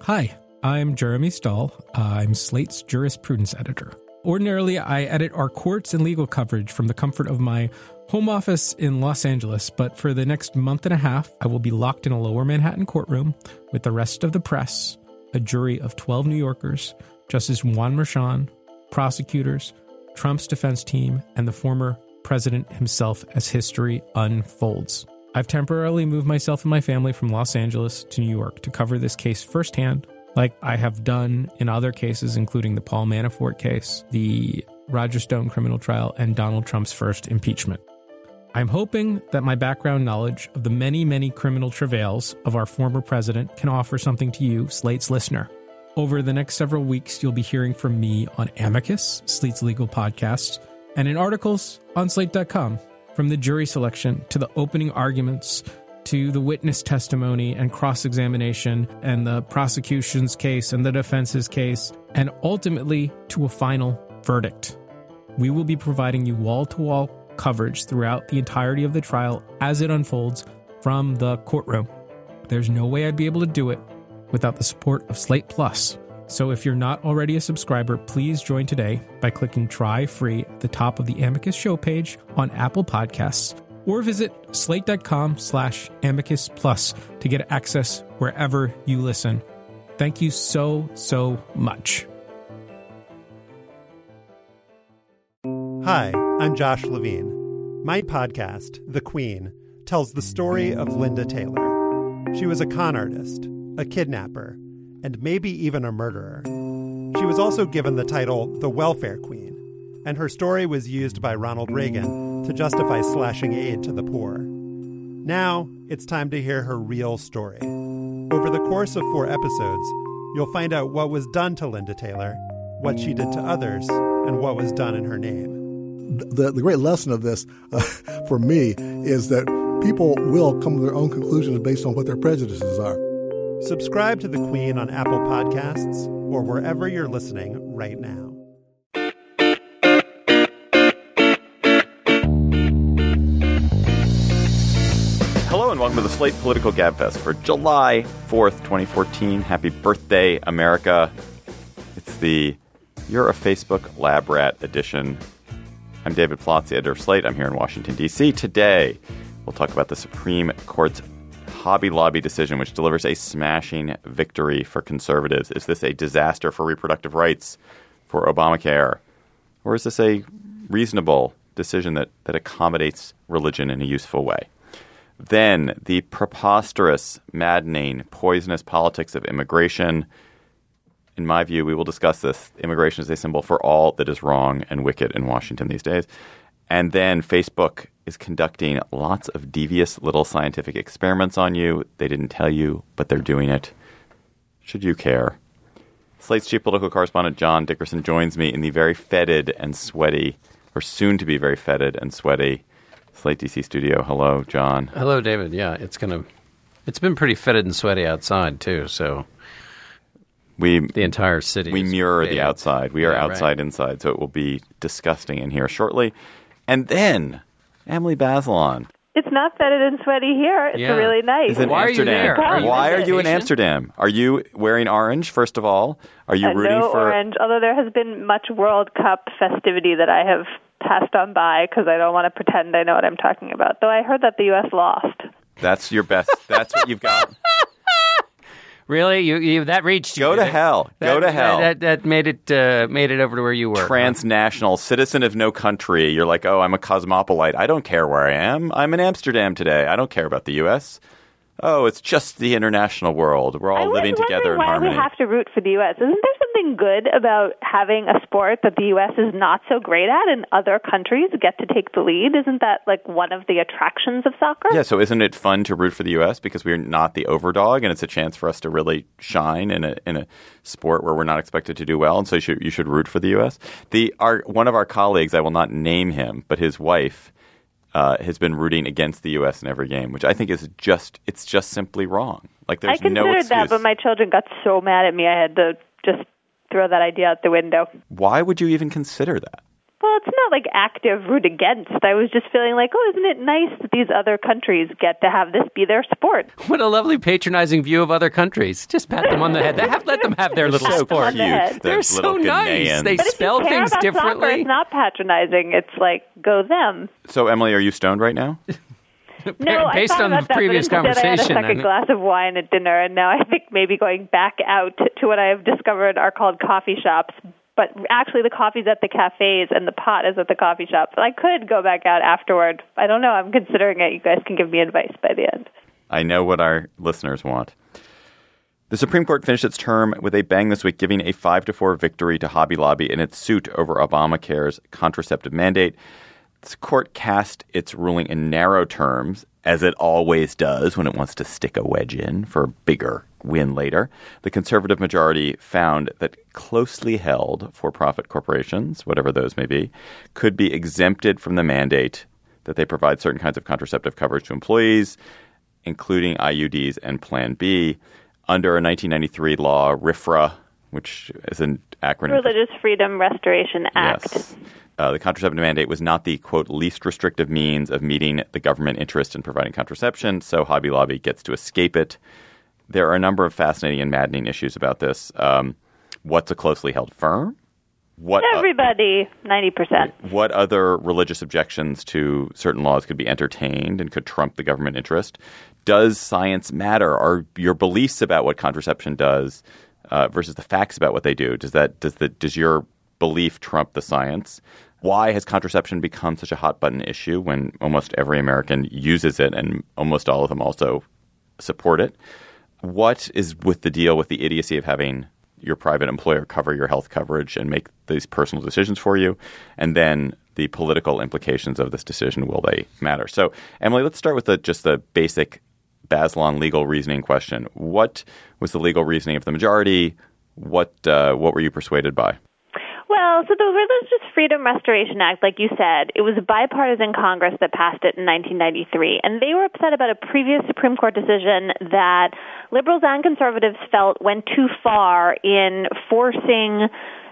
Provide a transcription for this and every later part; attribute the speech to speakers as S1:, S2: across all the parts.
S1: Hi, I'm Jeremy Stahl. I'm Slate's jurisprudence editor. Ordinarily, I edit our courts and legal coverage from the comfort of my home office in Los Angeles, but for the next month and a half, I will be locked in a lower Manhattan courtroom with the rest of the press, a jury of 12 New Yorkers, Justice Juan Merchan, prosecutors, Trump's defense team, and the former president himself as history unfolds. I've temporarily moved myself and my family from Los Angeles to New York to cover this case firsthand, like I have done in other cases, including the Paul Manafort case, the Roger Stone criminal trial, and Donald Trump's first impeachment. I'm hoping that my background knowledge of the many, many criminal travails of our former president can offer something to you, Slate's listener. Over the next several weeks, you'll be hearing from me on Amicus, Slate's legal podcast, and in articles on Slate.com. From the jury selection to the opening arguments to the witness testimony and cross-examination and the prosecution's case and the defense's case, and ultimately to a final verdict. We will be providing you wall-to-wall coverage throughout the entirety of the trial as it unfolds from the courtroom. There's no way I'd be able to do it without the support of Slate Plus. So if you're not already a subscriber, please join today by clicking Try Free at the top of the Amicus show page on Apple Podcasts, or visit slate.com/Amicus Plus to get access wherever you listen. Thank you so, so much.
S2: Hi, I'm Josh Levine. My podcast, The Queen, tells the story of Linda Taylor. She was a con artist, a kidnapper, and maybe even a murderer. She was also given the title the Welfare Queen, and her story was used by Ronald Reagan to justify slashing aid to the poor. Now, it's time to hear her real story. Over the course of 4 episodes, you'll find out what was done to Linda Taylor, what she did to others, and what was done in her name.
S3: The great lesson of this, for me, is that people will come to their own conclusions based on what their prejudices are.
S2: Subscribe to The Queen on Apple Podcasts or wherever you're listening right now.
S4: Hello and welcome to the Slate Political Gabfest for July 4th, 2014. Happy birthday, America. It's the You're a Facebook Lab Rat edition. I'm David Plotz, the editor of Slate. I'm here in Washington, D.C. Today, we'll talk about the Supreme Court's Hobby Lobby decision, which delivers a smashing victory for conservatives. Is this a disaster for reproductive rights, for Obamacare? Or is this a reasonable decision that accommodates religion in a useful way? Then, the preposterous, maddening, poisonous politics of immigration. In my view, we will discuss this. Immigration is a symbol for all that is wrong and wicked in Washington these days. And then Facebook is conducting lots of devious little scientific experiments on you. They didn't tell you, but they're doing it. Should you care? Slate's chief political correspondent John Dickerson joins me in the very fetid and sweaty, or soon to be very fetid and sweaty, Slate DC studio. Hello, John.
S5: Hello, David. Yeah, it's been pretty fetid and sweaty outside too. So the entire city.
S4: We mirror the outside. We are outside, inside. So it will be disgusting in here shortly. And then, Emily Bazelon.
S6: It's not fetid and sweaty here. It's really nice.
S4: Why are you there? Why are you in Amsterdam? Are you wearing orange, first of all? Are you rooting
S6: no
S4: for...
S6: orange, although there has been much World Cup festivity that I have passed on by because I don't want to pretend I know what I'm talking about. Though I heard that the U.S. lost.
S4: That's your best. That's what you've got.
S5: Really? You that reached you.
S4: Go to hell. Go to hell.
S5: That made it over to where you were.
S4: Transnational, citizen of no country. You're like, oh, I'm a cosmopolite. I don't care where I am. I'm in Amsterdam today. I don't care about the U.S. Oh, it's just the international world. We're all living together in harmony.
S6: Why we have to root for the U.S.? Isn't there something good about having a sport that the U.S. is not so great at and other countries get to take the lead? Isn't that like one of the attractions of soccer?
S4: Yeah, so isn't it fun to root for the U.S. because we're not the overdog and it's a chance for us to really shine in a sport where we're not expected to do well, and so you should root for the U.S.? One of our colleagues, I will not name him, but his wife has been rooting against the U.S. in every game, which I think is just simply wrong. Like there's no excuse.
S6: I considered that, but my children got so mad at me I had to just throw that idea out the window.
S4: Why would you even consider that?
S6: well, it's not like active root against. I was just feeling like, oh, isn't it nice that these other countries get to have this be their sport?
S5: What a lovely patronizing view of other countries. Just pat them on the head. Let them have their little sport.
S4: Cute.
S5: They're so nice. They
S6: but
S5: spell
S6: if you care
S5: things
S6: about
S5: differently.
S6: Soccer, it's not patronizing. It's like, go them.
S4: So, Emily, are you stoned right now?
S6: No,
S5: Based
S6: I thought
S5: on
S6: about
S5: the previous
S6: that, but instead
S5: conversation.
S6: I had a second glass of wine at dinner, and now I think maybe going back out to what I have discovered are called coffee shops. But actually, the coffee's at the cafes, and the pot is at the coffee shop. So I could go back out afterward. I don't know. I'm considering it. You guys can give me advice by the end.
S4: I know what our listeners want. The Supreme Court finished its term with a bang this week, giving a 5-4 victory to Hobby Lobby in its suit over Obamacare's contraceptive mandate. The court cast its ruling in narrow terms, as it always does when it wants to stick a wedge in for a bigger win later. The conservative majority found that closely held for-profit corporations, whatever those may be, could be exempted from the mandate that they provide certain kinds of contraceptive coverage to employees, including IUDs and Plan B, under a 1993 law, RFRA, which is an acronym.
S6: Religious Freedom Restoration Act.
S4: Yes. The contraceptive mandate was not the, quote, least restrictive means of meeting the government interest in providing contraception, so Hobby Lobby gets to escape it. There are a number of fascinating and maddening issues about this. What's a closely held firm?
S6: Everybody, 90%.
S4: What other religious objections to certain laws could be entertained and could trump the government interest? Does science matter? Are your beliefs about what contraception does versus the facts about what they do? Does your belief trump the science? Why has contraception become such a hot button issue when almost every American uses it and almost all of them also support it? What is with the deal with the idiocy of having your private employer cover your health coverage and make these personal decisions for you? And then the political implications of this decision, will they matter? So, Emily, let's start with just the basic Bazelon legal reasoning question. What was the legal reasoning of the majority? What were you persuaded by?
S6: Well, so the Religious Freedom Restoration Act, like you said, it was a bipartisan Congress that passed it in 1993, and they were upset about a previous Supreme Court decision that liberals and conservatives felt went too far in forcing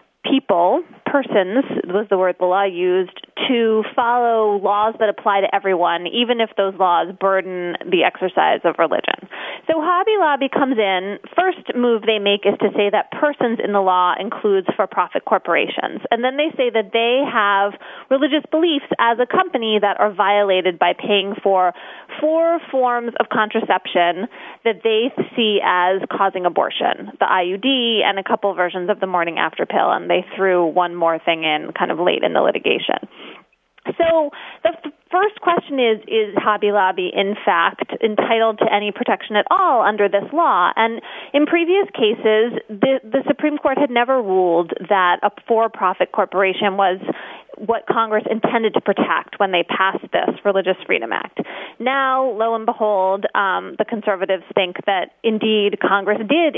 S6: persons was the word the law used, to follow laws that apply to everyone, even if those laws burden the exercise of religion. So Hobby Lobby comes in. First move they make is to say that persons in the law includes for-profit corporations. And then they say that they have religious beliefs as a company that are violated by paying for 4 forms of contraception that they see as causing abortion, the IUD and a couple versions of the morning after pill, and they threw one more thing in kind of late in the litigation. So the first question is Hobby Lobby, in fact, entitled to any protection at all under this law? And in previous cases, the Supreme Court had never ruled that a for-profit corporation was what Congress intended to protect when they passed this Religious Freedom Act. Now, lo and behold, the conservatives think that indeed Congress did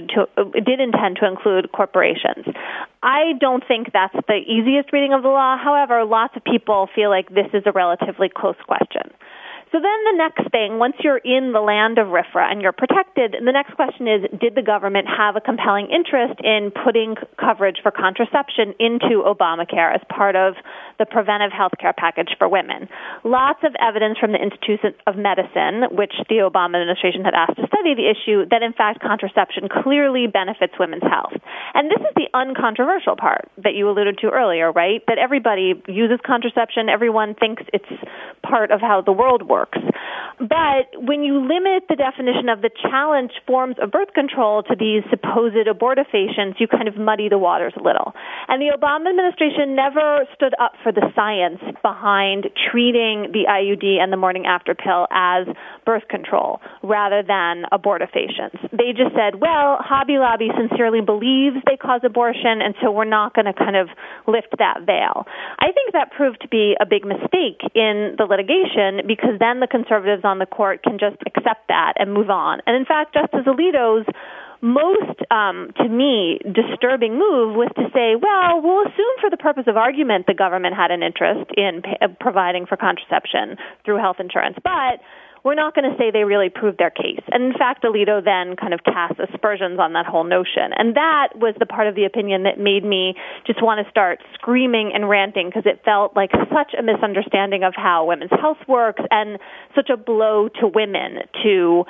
S6: intend to include corporations. I don't think that's the easiest reading of the law. However, lots of people feel like this is a relatively close question. So then the next thing, once you're in the land of RFRA and you're protected, the next question is, did the government have a compelling interest in putting coverage for contraception into Obamacare as part of the preventive health care package for women? Lots of evidence from the Institute of Medicine, which the Obama administration had asked to study the issue, that in fact contraception clearly benefits women's health. And this is the uncontroversial part that you alluded to earlier, right? That everybody uses contraception. Everyone thinks it's part of how the world works. But when you limit the definition of the challenged forms of birth control to these supposed abortifacients, you kind of muddy the waters a little. And the Obama administration never stood up for the science behind treating the IUD and the morning after pill as birth control rather than abortifacients. They just said, well, Hobby Lobby sincerely believes they cause abortion, and so we're not going to kind of lift that veil. I think that proved to be a big mistake in the litigation, because then the conservatives on the court can just accept that and move on. And in fact, Justice Alito's most, to me, disturbing move was to say, well, we'll assume for the purpose of argument the government had an interest in providing for contraception through health insurance, but we're not going to say they really proved their case. And in fact, Alito then kind of cast aspersions on that whole notion. And that was the part of the opinion that made me just want to start screaming and ranting, because it felt like such a misunderstanding of how women's health works and such a blow to women to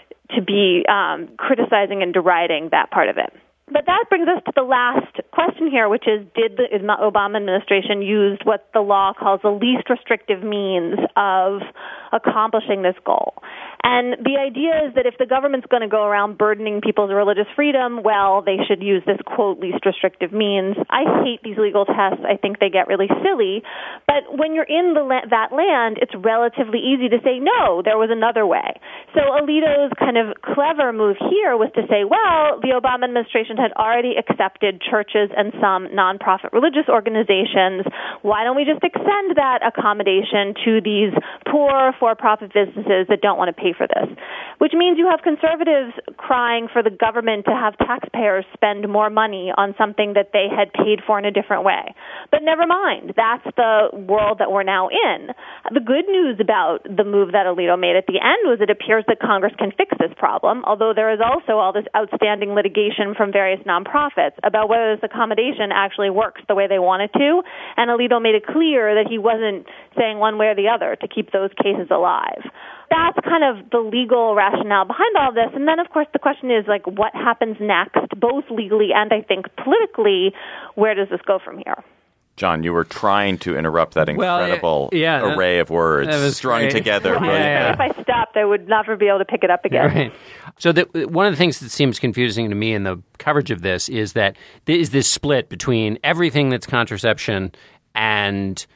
S6: be criticizing and deriding that part of it. But that brings us to the last question here, which is, did the Obama administration use what the law calls the least restrictive means of accomplishing this goal? And the idea is that if the government's going to go around burdening people's religious freedom, well, they should use this, quote, least restrictive means. I hate these legal tests. I think they get really silly. But when you're in that land, it's relatively easy to say, no, there was another way. So Alito's kind of clever move here was to say, well, the Obama administration had already accepted churches and some nonprofit religious organizations. Why don't we just extend that accommodation to these poor for-profit businesses that don't want to pay for this? Which means you have conservatives crying for the government to have taxpayers spend more money on something that they had paid for in a different way. But never mind. That's the world that we're now in. The good news about the move that Alito made at the end was it appears that Congress can fix this problem, although there is also all this outstanding litigation from various nonprofits about whether this accommodation actually works the way they want it to. And Alito made it clear that he wasn't saying one way or the other to keep those cases alive. That's kind of the legal rationale behind all this. And then, of course, the question is, like, what happens next, both legally and, I think, politically? Where does this go from here?
S4: John, you were trying to interrupt that incredible array of words strung together.
S6: If I stopped, I would never be able to pick it up again.
S5: Right. So one of the things that seems confusing to me in the coverage of this is that there is this split between everything that's contraception and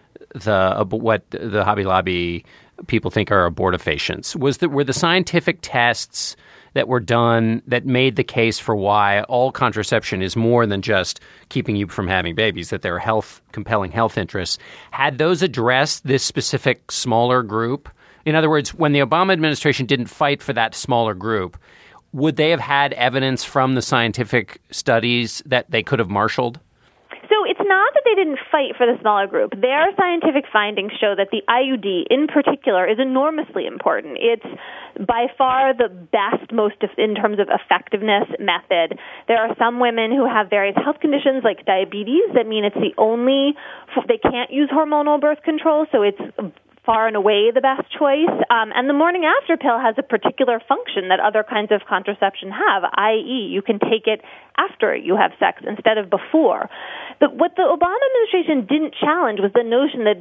S5: what the Hobby Lobby people think are abortifacients. Were the scientific tests that were done that made the case for why all contraception is more than just keeping you from having babies, that there are compelling health interests, had those addressed this specific smaller group? In other words, when the Obama administration didn't fight for that smaller group, would they have had evidence from the scientific studies that they could have marshaled?
S6: So it's not that they didn't fight for the smaller group. Their scientific findings show that the IUD in particular is enormously important. It's by far the best, most in terms of effectiveness method. There are some women who have various health conditions like diabetes that mean it's the only, they can't use hormonal birth control, so it's far and away the best choice. And the morning after pill has a particular function that other kinds of contraception have, i.e. you can take it after you have sex instead of before. But what the Obama administration didn't challenge was the notion that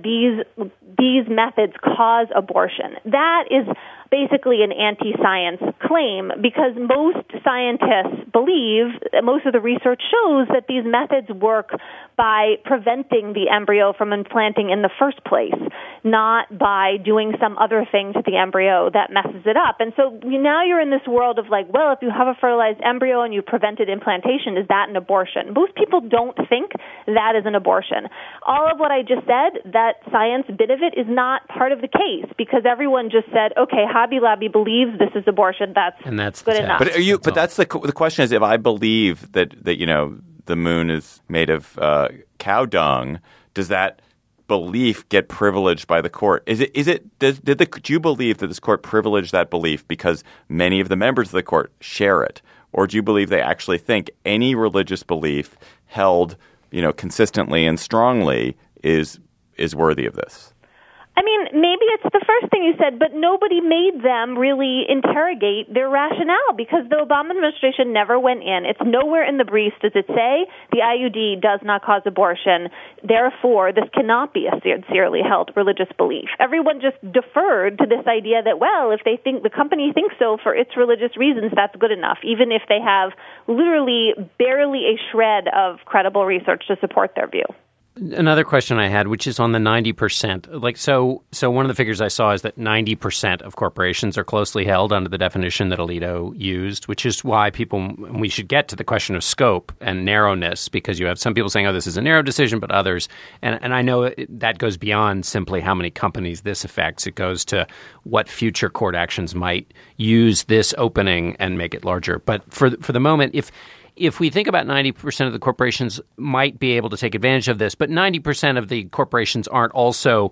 S6: these methods cause abortion. That is basically an anti-science claim, because most scientists believe, most of the research shows that these methods work by preventing the embryo from implanting in the first place, not by doing some other thing to the embryo that messes it up. And so now you're in this world of like, well, if you have a fertilized embryo and you prevented implantation, is that an abortion? Most people don't think that is an abortion. All of what I just said, that science bit of it, is not part of the case, because everyone just said, okay, Hobby Lobby believes this is abortion. That's good enough.
S4: But that's the question is, if I believe that the moon is made of cow dung, does that belief get privileged by the court? Do you believe that this court privileged that belief because many of the members of the court share it, or do you believe they actually think any religious belief held consistently and strongly is worthy of this?
S6: I mean, maybe it's the first thing you said, but nobody made them really interrogate their rationale, because the Obama administration never went in. It's nowhere in the briefs does it say the IUD does not cause abortion. Therefore, this cannot be a sincerely held religious belief. Everyone just deferred to this idea that, well, if they think the company thinks so for its religious reasons, that's good enough, even if they have literally barely a shred of credible research to support their view.
S5: Another question I had, which is on the 90%. So one of the figures I saw is that 90% of corporations are closely held under the definition that Alito used, which is why we should get to the question of scope and narrowness, because you have some people saying, oh, this is a narrow decision, but others. And I know that goes beyond simply how many companies this affects. It goes to what future court actions might use this opening and make it larger. But for the moment, if we think about 90% of the corporations might be able to take advantage of this, but 90% of the corporations aren't also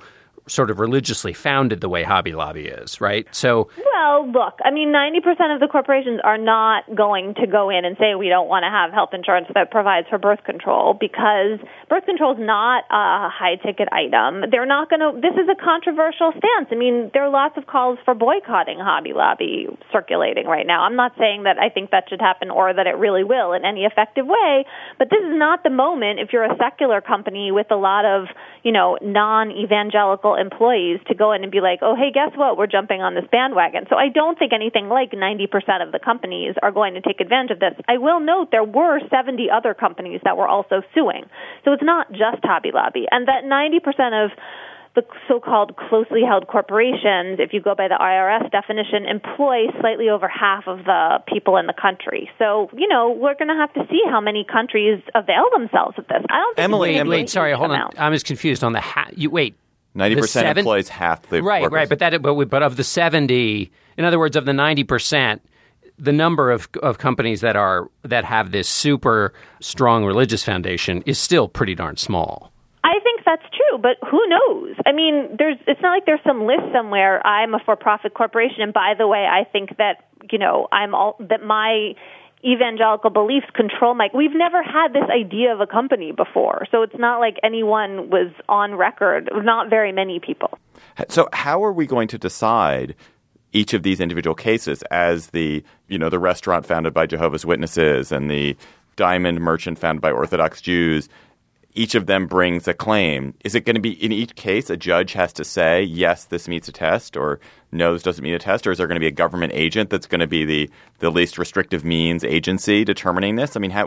S5: sort of religiously founded the way Hobby Lobby is, right? So,
S6: well, look, I mean, 90% of the corporations are not going to go in and say we don't want to have health insurance that provides for birth control, because birth control is not a high-ticket item. They're not going to – this is a controversial stance. I mean, there are lots of calls for boycotting Hobby Lobby circulating right now. I'm not saying that I think that should happen or that it really will in any effective way, but this is not the moment if you're a secular company with a lot of, non-evangelical employees to go in and be like, oh, hey, guess what? We're jumping on this bandwagon. So I don't think anything like 90% of the companies are going to take advantage of this. I will note there were 70 other companies that were also suing. So it's not just Hobby Lobby. And that 90% of the so-called closely held corporations, if you go by the IRS definition, employ slightly over half of the people in the country. So, we're going to have to see how many countries avail themselves of this. I don't think
S4: Emily,
S5: wait, sorry, hold on. I'm just confused on the
S4: 90% employs half the workers.
S5: Right, but of the 70, in other words, of the 90%, the number of companies that have this super strong religious foundation is still pretty darn small.
S6: I think that's true, but who knows? I mean, it's not like there's some list somewhere. I'm a for-profit corporation, and by the way, I think that that my evangelical beliefs control my. We've never had this idea of a company before, so it's not like anyone was on record. Not very many people.
S4: So, how are we going to decide each of these individual cases, as the restaurant founded by Jehovah's Witnesses and the diamond merchant founded by Orthodox Jews? Each of them brings a claim. Is it going to be, in each case, a judge has to say, yes, this meets a test, or no, this doesn't meet a test? Or is there going to be a government agent that's going to be the least restrictive means agency determining this? I mean,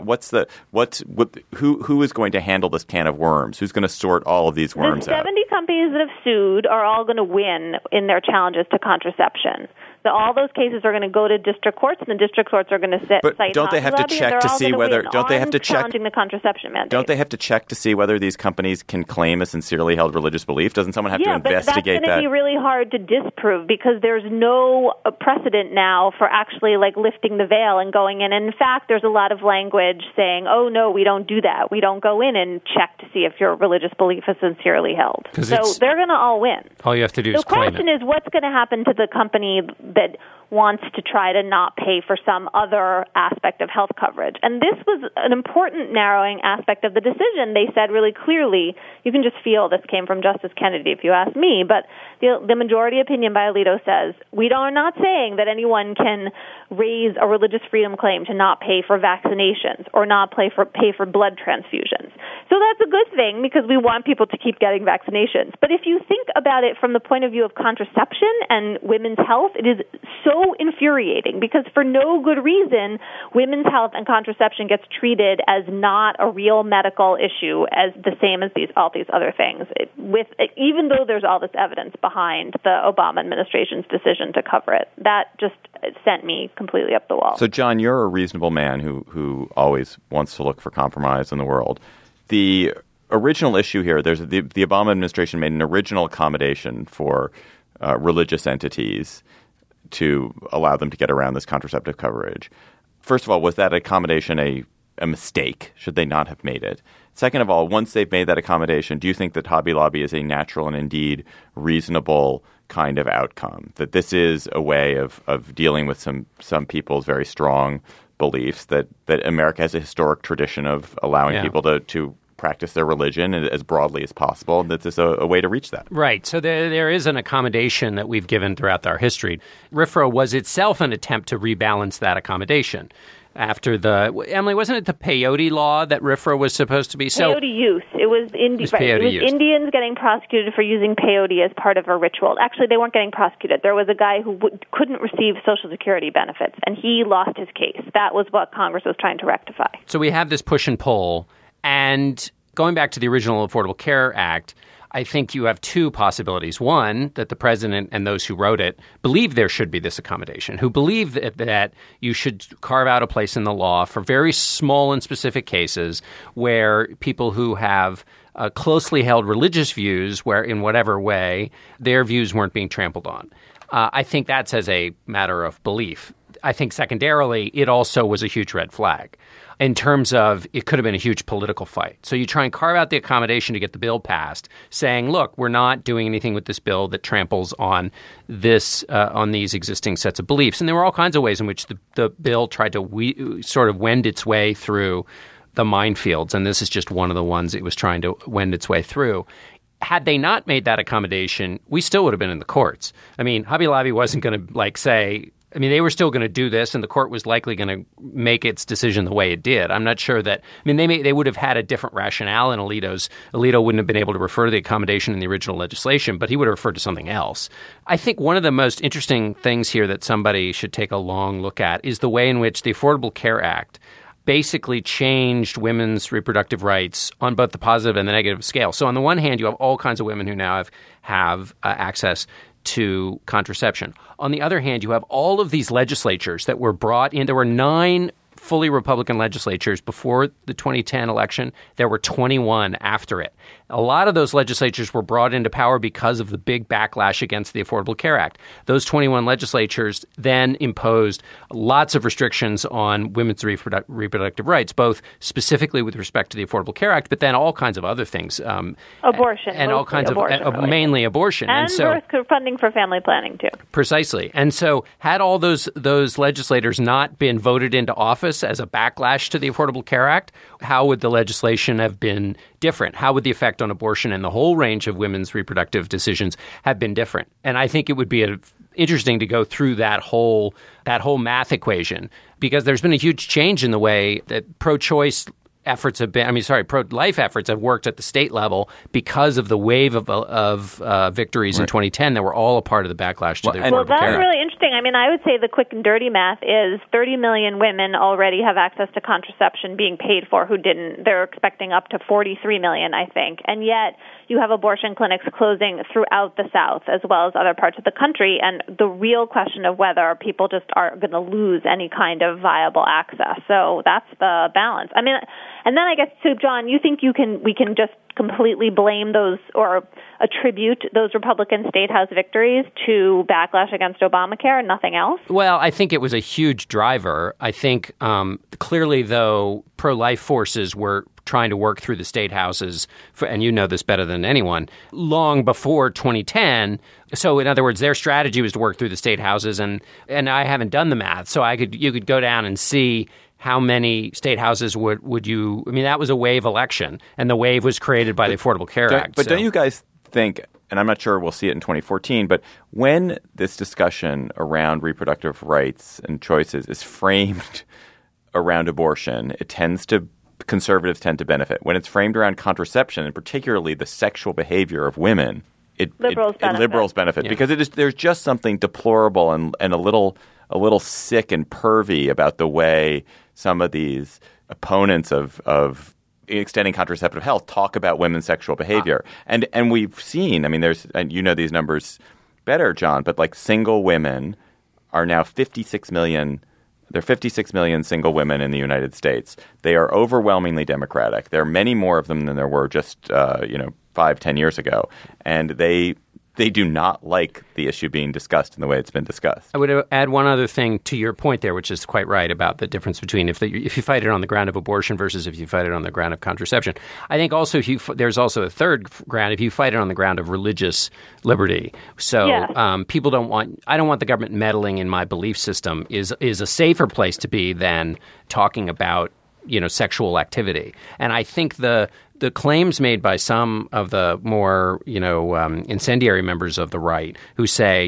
S4: who is going to handle this can of worms? Who's going to sort all of these worms out?
S6: The 70 companies that have sued are all going to win in their challenges to contraception. So all those cases are going to go to district courts, and the district courts are going to cite.
S4: But don't they have to check to see whether? Don't they have to check
S6: challenging the contraception mandate?
S4: Don't they have to check to see whether these companies can claim a sincerely held religious belief? Doesn't someone have to investigate that?
S6: Yeah, but that's going to be really hard to disprove because there's no precedent now for actually lifting the veil and going in. And in fact, there's a lot of language saying, "Oh no, we don't do that. We don't go in and check to see if your religious belief is sincerely held." So they're going to all win.
S5: All you have to do is claim it.
S6: The question is, what's going to happen to the company that wants to try to not pay for some other aspect of health coverage? And this was an important narrowing aspect of the decision. They said really clearly, you can just feel this came from Justice Kennedy if you ask me, but the majority opinion by Alito says, we are not saying that anyone can raise a religious freedom claim to not pay for vaccinations or not pay for blood transfusions. So that's a good thing because we want people to keep getting vaccinations. But if you think about it from the point of view of contraception and women's health, it is so infuriating because for no good reason, women's health and contraception gets treated as not a real medical issue as the same as all these other things. Even though there's all this evidence behind the Obama administration's decision to cover it, that just sent me completely up the wall.
S4: So, John, you're a reasonable man who always wants to look for compromise in the world. The original issue here, the Obama administration made an original accommodation for religious entities to allow them to get around this contraceptive coverage. First of all, was that accommodation a mistake? Should they not have made it? Second of all, once they've made that accommodation, do you think that Hobby Lobby is a natural and indeed reasonable kind of outcome? That this is a way of dealing with some people's very strong beliefs, that America has a historic tradition of allowing people to practice their religion as broadly as possible, and that this is a way to reach that. Right.
S5: So there is an accommodation that we've given throughout our history. RFRA was itself an attempt to rebalance that accommodation. After Emily, wasn't it the peyote law that RFRA was supposed to be?
S6: Peyote use. It was Indians getting prosecuted for using peyote as part of a ritual. Actually, they weren't getting prosecuted. There was a guy who couldn't receive Social Security benefits, and he lost his case. That was what Congress was trying to rectify.
S5: So we have this push and pull. And going back to the original Affordable Care Act, I think you have two possibilities. One, that the president and those who wrote it believe there should be this accommodation, who believe that you should carve out a place in the law for very small and specific cases where people who have closely held religious views, where in whatever way their views weren't being trampled on. I think that's as a matter of belief. I think secondarily, it also was a huge red flag in terms of it could have been a huge political fight. So you try and carve out the accommodation to get the bill passed, saying, look, we're not doing anything with this bill that tramples on this on these existing sets of beliefs. And there were all kinds of ways in which the bill tried to sort of wend its way through the minefields. And this is just one of the ones it was trying to wend its way through. Had they not made that accommodation, we still would have been in the courts. I mean, Hobby Lobby wasn't going to say, I mean, they were still going to do this, and the court was likely going to make its decision the way it did. I'm not sure that. I mean, they would have had a different rationale in Alito's. Alito wouldn't have been able to refer to the accommodation in the original legislation, but he would have referred to something else. I think one of the most interesting things here that somebody should take a long look at is the way in which the Affordable Care Act basically changed women's reproductive rights on both the positive and the negative scale. So on the one hand, you have all kinds of women who now have access to contraception. On the other hand, you have all of these legislatures that were brought in. There were 9 fully Republican legislatures before the 2010 election. There were 21 after it. A lot of those legislatures were brought into power because of the big backlash against the Affordable Care Act. Those 21 legislatures then imposed lots of restrictions on women's reproductive rights, both specifically with respect to the Affordable Care Act, but then all kinds of other things.
S6: Abortion.
S5: And all kinds of mainly abortion.
S6: And birth funding for family planning, too.
S5: Precisely. And so had all those legislators not been voted into office as a backlash to the Affordable Care Act, how would the legislation have been different? How would the effect on abortion and the whole range of women's reproductive decisions have been different? And I think it would be interesting to go through that whole math equation, because there's been a huge change in the way that pro-choice efforts have been, pro-life efforts have worked at the state level because of the wave of victories in 2010 that were all a part of the backlash to the Affordable Care Act.
S6: Well, that's really interesting. I mean, I would say the quick and dirty math is 30 million women already have access to contraception being paid for who didn't. They're expecting up to 43 million, I think. And yet you have abortion clinics closing throughout the South as well as other parts of the country. And the real question of whether people just are going to lose any kind of viable access. So that's the balance. I mean, and then I guess, so John, you think we can just completely blame those or attribute those Republican state house victories to backlash against Obamacare and nothing else?
S5: Well, I think it was a huge driver. I think clearly, though, pro-life forces were trying to work through the state houses, and you know this better than anyone, long before 2010. So in other words, their strategy was to work through the state houses, and I haven't done the math, so you could go down and see how many state houses would you – I mean, that was a wave election, and the wave was created by the Affordable Care Act.
S4: But don't you guys think – and I'm not sure we'll see it in 2014 – but when this discussion around reproductive rights and choices is framed around abortion, conservatives tend to benefit. When it's framed around contraception, and particularly the sexual behavior of women, liberals benefit
S5: yeah.
S4: because there's just something deplorable and a little sick and pervy about the way some of these opponents of extending contraceptive health talk about women's sexual behavior. And we've seen, I mean, and you know these numbers better, John, but like single women are now 56 million. There are 56 million single women in the United States. They are overwhelmingly Democratic. There are many more of them than there were just 5-10 years ago. And they do not like the issue being discussed in the way it's been discussed.
S5: I would add one other thing to your point there, which is quite right about the difference between if you fight it on the ground of abortion versus if you fight it on the ground of contraception. I think also there's also a third ground if you fight it on the ground of religious liberty. So
S6: yeah.
S5: People I don't want the government meddling in my belief system is a safer place to be than talking about sexual activity. And I think the claims made by some of the more, incendiary members of the right who say,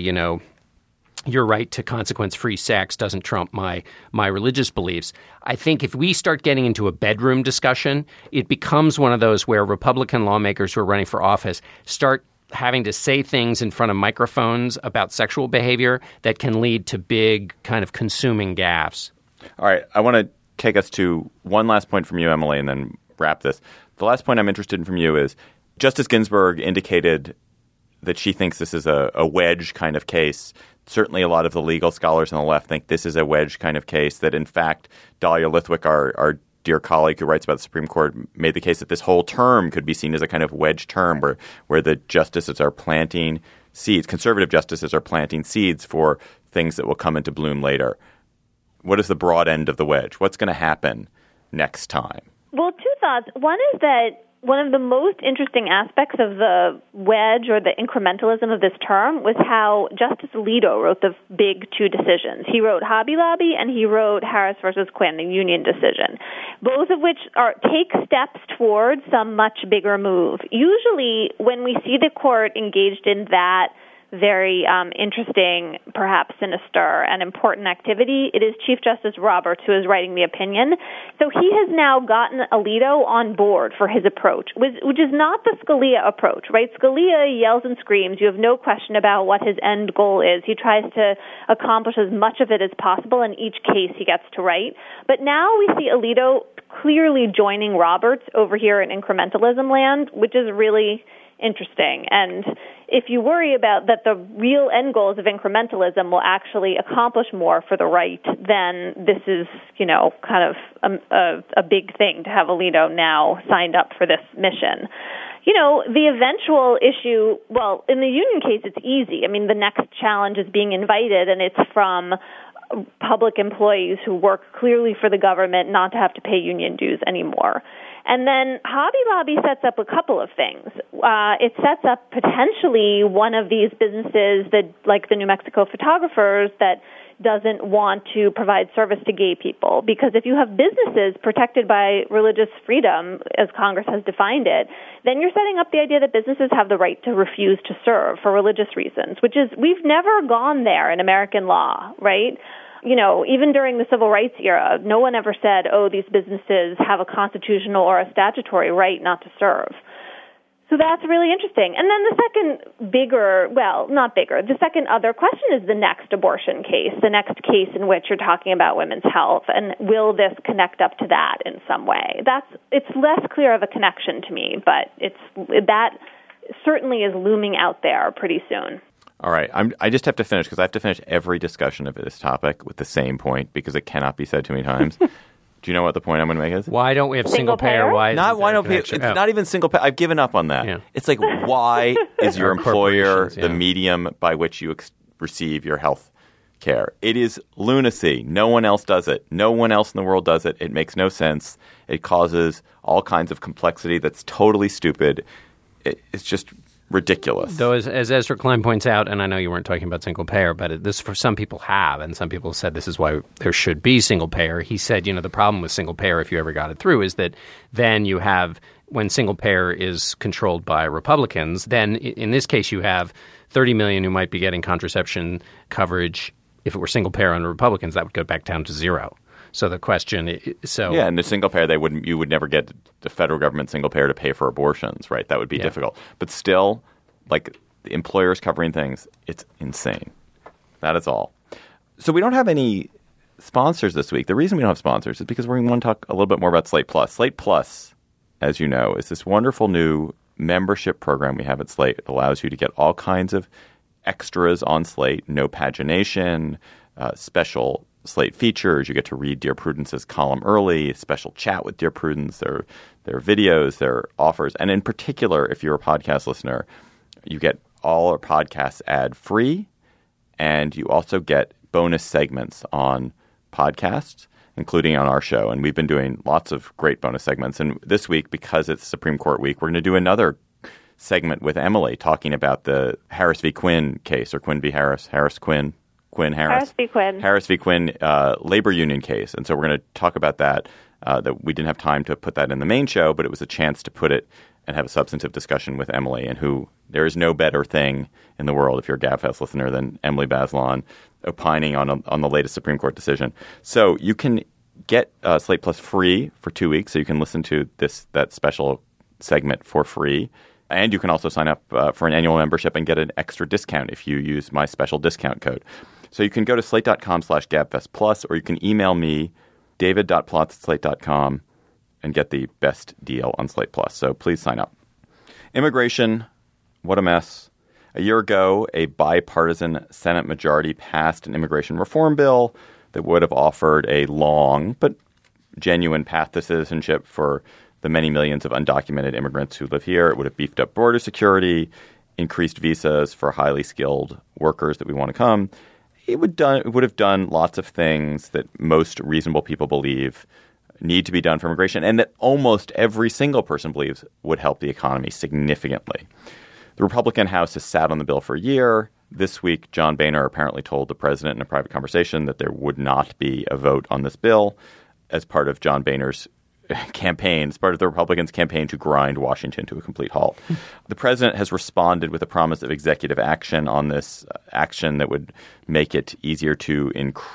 S5: your right to consequence-free sex doesn't trump my religious beliefs. I think if we start getting into a bedroom discussion, it becomes one of those where Republican lawmakers who are running for office start having to say things in front of microphones about sexual behavior that can lead to big kind of consuming gaffes.
S4: All right. I want to take us to one last point from you, Emily, and then wrap this. The last point I'm interested in from you is Justice Ginsburg indicated that she thinks this is a wedge kind of case. Certainly a lot of the legal scholars on the left think this is a wedge kind of case, that in fact Dahlia Lithwick, our dear colleague who writes about the Supreme Court, made the case that this whole term could be seen as a kind of wedge term where the justices are planting seeds, conservative justices are planting seeds for things that will come into bloom later. what is the broad end of the wedge? What's going to happen next time?
S6: Well, two thoughts. One is that one of the most interesting aspects of the wedge or the incrementalism of this term was how Justice Alito wrote the big two decisions. He wrote Hobby Lobby and he wrote Harris versus Quinn, the union decision, both of which take steps towards some much bigger move. Usually when we see the court engaged in that very interesting, perhaps sinister and important activity, it is Chief Justice Roberts who is writing the opinion. So he has now gotten Alito on board for his approach, which is not the Scalia approach, right? Scalia yells and screams. You have no question about what his end goal is. He tries to accomplish as much of it as possible in each case he gets to write. But now we see Alito clearly joining Roberts over here in incrementalism land, which is really interesting. And if you worry about that the real end goals of incrementalism will actually accomplish more for the right, then this is, kind of a big thing to have Alito now signed up for this mission. The eventual issue, well, in the union case, it's easy. I mean, the next challenge is being invited, and it's from public employees who work clearly for the government not to have to pay union dues anymore. And then Hobby Lobby sets up a couple of things. It sets up potentially one of these businesses that, like the New Mexico photographers, that doesn't want to provide service to gay people. Because if you have businesses protected by religious freedom, as Congress has defined it, then you're setting up the idea that businesses have the right to refuse to serve for religious reasons, which is, we've never gone there in American law, right? Even during the civil rights era, no one ever said, these businesses have a constitutional or a statutory right not to serve. So that's really interesting. And then the second other question is the next abortion case, the next case in which you're talking about women's health, and will this connect up to that in some way? It's less clear of a connection to me, but that certainly is looming out there pretty soon.
S4: All right. I just have to finish because I have to finish every discussion of this topic with the same point because it cannot be said too many times. Do you know what the point I'm going to make is?
S5: Why don't we have single payer? Why
S4: don't we? It's not even single payer. I've given up on that. Yeah. It's like, why is your employer the medium by which you receive your health care? It is lunacy. No one else does it. No one else in the world does it. It makes no sense. It causes all kinds of complexity that's totally stupid. It's just ridiculous.
S5: Though, as Ezra Klein points out, and I know you weren't talking about single payer, but this for some people have, and some people said this is why there should be single payer. He said, the problem with single payer, if you ever got it through, is that then you have, when single payer is controlled by Republicans, then in this case you have 30 million who might be getting contraception coverage. If it were single payer under Republicans, that would go back down to zero. So the question,
S4: yeah, and the single payer, you would never get the federal government single payer to pay for abortions, right? That would be difficult. But still, like the employers covering things, it's insane. That is all. So we don't have any sponsors this week. The reason we don't have sponsors is because we're going to want to talk a little bit more about Slate Plus. Slate Plus, as you know, is this wonderful new membership program we have at Slate. It allows you to get all kinds of extras on Slate, no pagination, special Slate features. You get to read Dear Prudence's column early, a special chat with Dear Prudence, their videos, their offers. And in particular, if you're a podcast listener, you get all our podcasts ad-free, and you also get bonus segments on podcasts, including on our show. And we've been doing lots of great bonus segments. And this week, because it's Supreme Court week, we're going to do another segment with Emily talking about the Harris v. Quinn case, or Quinn v. Harris, Harris-Quinn. Harris v. Quinn labor union case. And so we're going to talk about that we didn't have time to put that in the main show, but it was a chance to put it and have a substantive discussion with Emily, and who there is no better thing in the world if you're a GabFest listener than Emily Bazelon opining on the latest Supreme Court decision. So you can get Slate Plus free for 2 weeks, so you can listen to that special segment for free. And you can also sign up for an annual membership and get an extra discount if you use my special discount code. So you can go to slate.com/GabFestPlus, or you can email me, david.plotz@slate.com, and get the best deal on Slate Plus. So please sign up. Immigration, what a mess. A year ago, a bipartisan Senate majority passed an immigration reform bill that would have offered a long but genuine path to citizenship for the many millions of undocumented immigrants who live here. It would have beefed up border security, increased visas for highly skilled workers that we want to come. it would have done lots of things that most reasonable people believe need to be done for immigration, and that almost every single person believes would help the economy significantly. The Republican House has sat on the bill for a year. This week, John Boehner apparently told the president in a private conversation that there would not be a vote on this bill as part of John Boehner's campaign, as part of the Republicans' campaign to grind Washington to a complete halt. The president has responded with a promise of executive action on this action that would make it easier to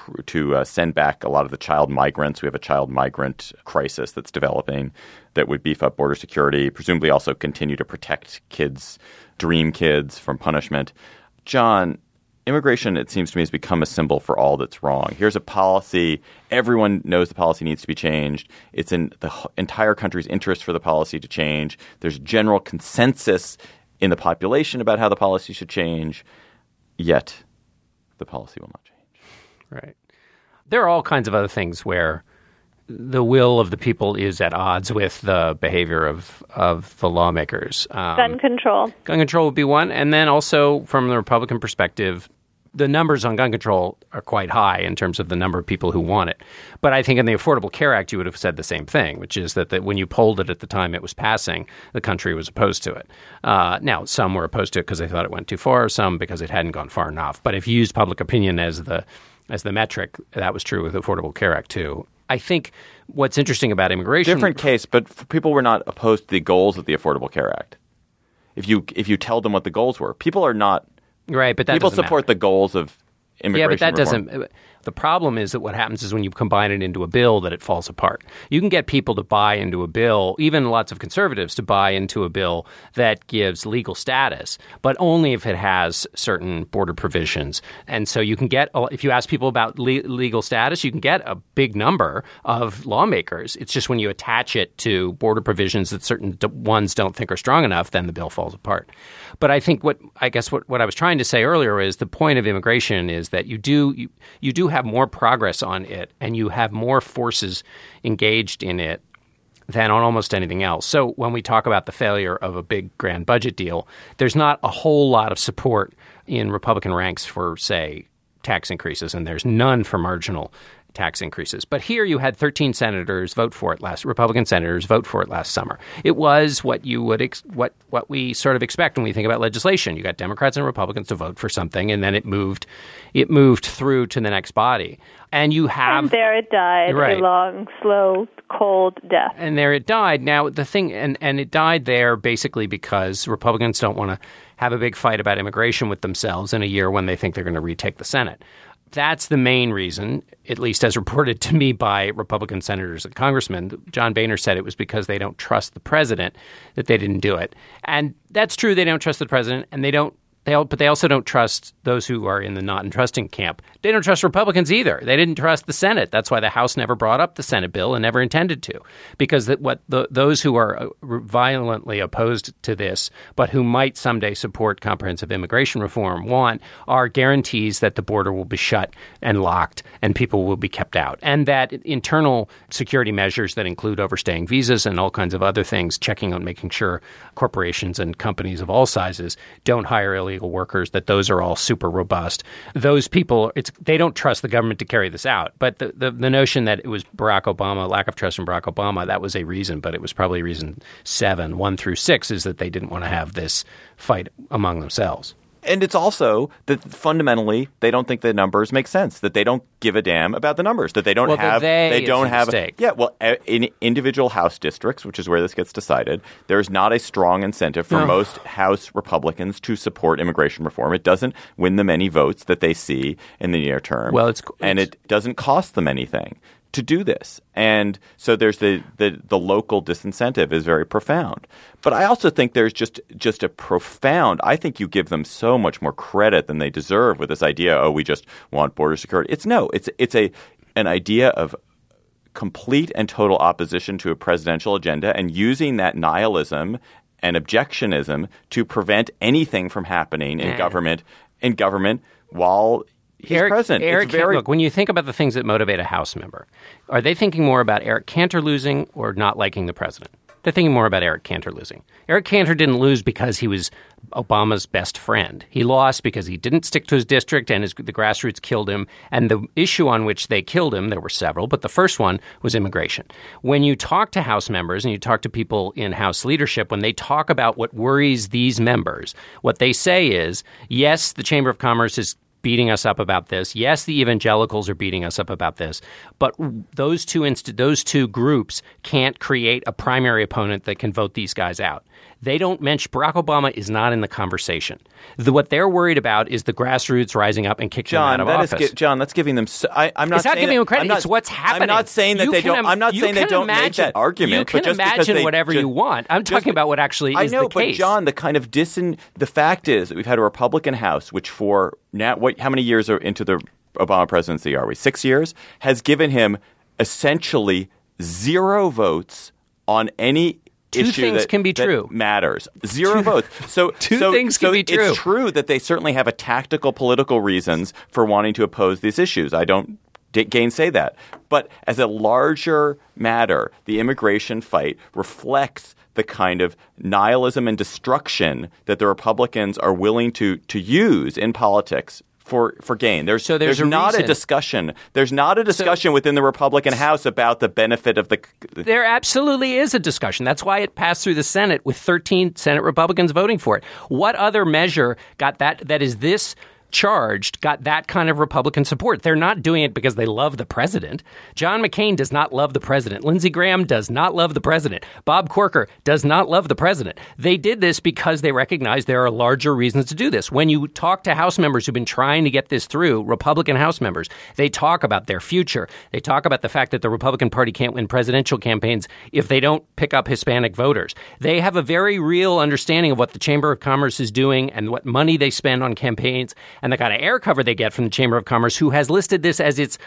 S4: send back a lot of the child migrants. We have a child migrant crisis that's developing that would beef up border security, presumably also continue to protect kids, dream kids, from punishment. John, immigration, it seems to me, has become a symbol for all that's wrong. Here's a policy. Everyone knows the policy needs to be changed. It's in the entire country's interest for the policy to change. There's general consensus in the population about how the policy should change. Yet, the policy will not change.
S5: Right. There are all kinds of other things where the will of the people is at odds with the behavior of the lawmakers.
S6: Gun control.
S5: Gun control would be one. And then also, from the Republican perspective, the numbers on gun control are quite high in terms of the number of people who want it. But I think in the Affordable Care Act, you would have said the same thing, which is that when you polled it at the time it was passing, the country was opposed to it. Now, some were opposed to it because they thought it went too far, some because it hadn't gone far enough. But if you use public opinion as the metric, that was true with the Affordable Care Act, too. I think what's interesting about immigration...
S4: Different case, but people were not opposed to the goals of the Affordable Care Act. If you tell them what the goals were, people are not...
S5: Right, but that
S4: people
S5: doesn't
S4: support
S5: matter.
S4: The goals of immigration
S5: reform.
S4: doesn't...
S5: The problem is that what happens is when you combine it into a bill that it falls apart. You can get people to buy into a bill, even lots of conservatives to buy into a bill that gives legal status, but only if it has certain border provisions. And so you can get, if you ask people about legal status, you can get a big number of lawmakers. It's just when you attach it to border provisions that certain ones don't think are strong enough, then the bill falls apart. But I think what I was trying to say earlier is the point of immigration is that you do have more progress on it and you have more forces engaged in it than on almost anything else. So when we talk about the failure of a big grand budget deal, there's not a whole lot of support in Republican ranks for, say, tax increases, and there's none for marginal tax increases. But here you had 13 senators vote for it Republican senators vote for it last summer. It was what you would what we sort of expect when we think about legislation. You got Democrats and Republicans to vote for something, and then it moved through to the next body. And you have...
S6: And there it died, right. A long, slow, cold death.
S5: And there it died. Now, the thing, and it died there basically because Republicans don't want to have a big fight about immigration with themselves in a year when they think they're going to retake the Senate. That's the main reason, at least as reported to me by Republican senators and congressmen. John Boehner said it was because they don't trust the president that they didn't do it. And that's true. They don't trust the president, and but they also don't trust those who are in the not entrusting camp. They don't trust Republicans either. They didn't trust the Senate. That's why the House never brought up the Senate bill and never intended to, because those who are violently opposed to this, but who might someday support comprehensive immigration reform, want are guarantees that the border will be shut and locked and people will be kept out, and that internal security measures that include overstaying visas and all kinds of other things, checking on making sure corporations and companies of all sizes don't hire illegal workers, that those are all super robust. Those people, they don't trust the government to carry this out. But the notion that it was Barack Obama, lack of trust in Barack Obama, that was a reason, but it was probably reason 1 through 6, is that they didn't want to have this fight among themselves.
S4: And it's also that fundamentally they don't think the numbers make sense, that they don't give a damn about the numbers, that they don't have. In individual House districts, which is where this gets decided, there's not a strong incentive for most House Republicans to support immigration reform. It doesn't win them any votes that they see in the near term. Well, and it doesn't cost them anything to do this. And so there's the local disincentive is very profound. But I also think there's just a profound – I think you give them so much more credit than they deserve with this idea, we just want border security. It's an idea of complete and total opposition to a presidential agenda and using that nihilism and objectionism to prevent anything from happening in government while – he's president.
S5: Eric, look, when you think about the things that motivate a House member, are they thinking more about Eric Cantor losing or not liking the president? They're thinking more about Eric Cantor losing. Eric Cantor didn't lose because he was Obama's best friend. He lost because he didn't stick to his district and the grassroots killed him. And the issue on which they killed him, there were several, but the first one was immigration. When you talk to House members and you talk to people in House leadership, when they talk about what worries these members, what they say is, yes, the Chamber of Commerce is beating us up about this. Yes, the evangelicals are beating us up about this. But those two groups can't create a primary opponent that can vote these guys out. They don't mention Barack Obama is not in the conversation. What they're worried about is the grassroots rising up and kicking them out of office.
S4: John, that's giving them. I'm not.
S5: It's not giving them credit. It's what's happening.
S4: I'm not saying that they don't. I'm not saying they don't make that argument.
S5: You can imagine whatever you want. I'm talking about what actually is the case.
S4: But John, the kind of the fact is that we've had a Republican House, which for now, how many years are into the Obama presidency are we? 6 years, has given him essentially 0 votes on any
S5: Two things can be true.
S4: Matters. 0 votes. So
S5: two things can be true.
S4: It's true that they certainly have a tactical political reasons for wanting to oppose these issues. I don't gainsay that. But as a larger matter, the immigration fight reflects the kind of nihilism and destruction that the Republicans are willing to use in politics for gain. There's not a discussion. There's not a discussion within the Republican House about the benefit of the.
S5: There absolutely is a discussion. That's why it passed through the Senate with 13 Senate Republicans voting for it. What other measure got that is this charged got that kind of Republican support? They're not doing it because they love the president. John McCain does not love the president. Lindsey Graham does not love the president. Bob Corker does not love the president. They did this because they recognize there are larger reasons to do this. When you talk to House members who've been trying to get this through, Republican House members, they talk about their future. They talk about the fact that the Republican Party can't win presidential campaigns if they don't pick up Hispanic voters. They have a very real understanding of what the Chamber of Commerce is doing and what money they spend on campaigns and the kind of air cover they get from the Chamber of Commerce, who has listed this as its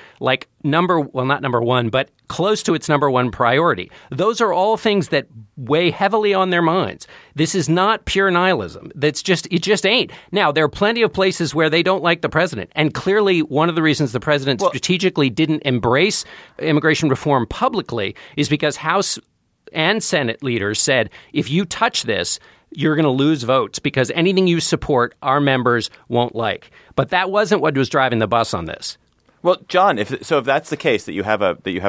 S5: not number one, but close to its number one priority. Those are all things that weigh heavily on their minds. This is not pure nihilism. It just ain't. Now, there are plenty of places where they don't like the president. And clearly, one of the reasons the president strategically didn't embrace immigration reform publicly is because House and Senate leaders said, if you touch this, you're going to lose votes because anything you support, our members won't like. But that wasn't what was driving the bus on this.
S4: Well, John, if that's the case, that you have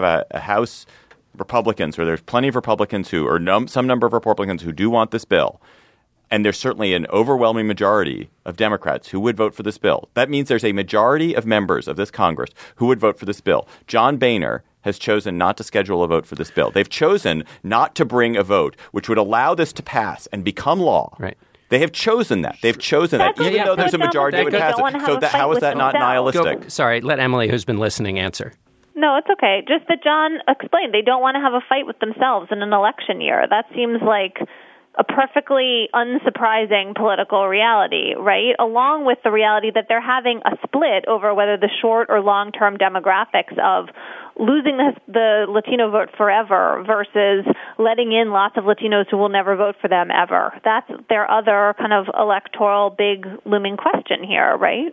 S4: a House Republicans, or there's plenty of Republicans some number of Republicans who do want this bill, and there's certainly an overwhelming majority of Democrats who would vote for this bill. That means there's a majority of members of this Congress who would vote for this bill. John Boehner has chosen not to schedule a vote for this bill. They've chosen not to bring a vote which would allow this to pass and become law.
S5: Right.
S4: They have chosen that. They've chosen that, even though there's a majority that would pass it. So how is that not nihilistic?
S5: Sorry, let Emily, who's been listening, answer.
S6: No, it's okay. Just that John explained they don't want to have a fight with themselves in an election year. That seems like a perfectly unsurprising political reality, right? Along with the reality that they're having a split over whether the short or long-term demographics of losing the Latino vote forever versus letting in lots of Latinos who will never vote for them ever. That's their other kind of electoral big looming question here, right?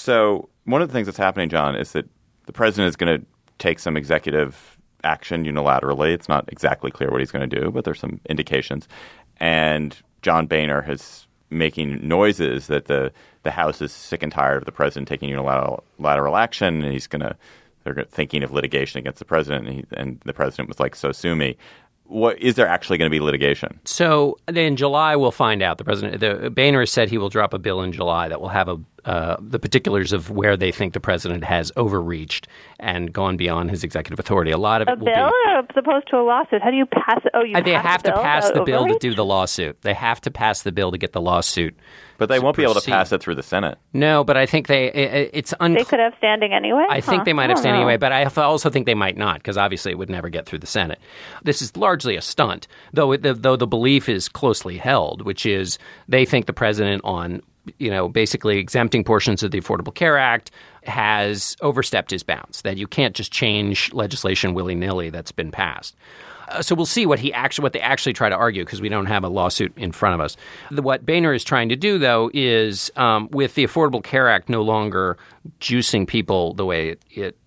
S4: So one of the things that's happening, John, is that the president is going to take some executive action unilaterally. It's not exactly clear what he's going to do, but there's some indications. And John Boehner is making noises that the House is sick and tired of the president taking unilateral action, and they're thinking of litigation against the president. And the president was like, "So sue me." What is there actually going to be litigation?
S5: So in July, we'll find out. Boehner has said he will drop a bill in July that will have the particulars of where they think the president has overreached and gone beyond his executive authority. A lot of it will be
S6: a bill as opposed to a lawsuit. How do you pass it?
S5: They have to pass the bill to do the lawsuit. They have to pass the bill to get the lawsuit.
S4: But they won't be able to pass it through the Senate.
S5: No, but I think it's
S6: They could have standing anyway?
S5: I think they might have standing anyway, but I also think they might not, because obviously it would never get through the Senate. This is largely a stunt, though the belief is closely held, which is they think the president on basically exempting portions of the Affordable Care Act has overstepped his bounds, that you can't just change legislation willy-nilly that's been passed. So we'll see what they actually try to argue, because we don't have a lawsuit in front of us. What Boehner is trying to do, though, is with the Affordable Care Act no longer juicing people the way it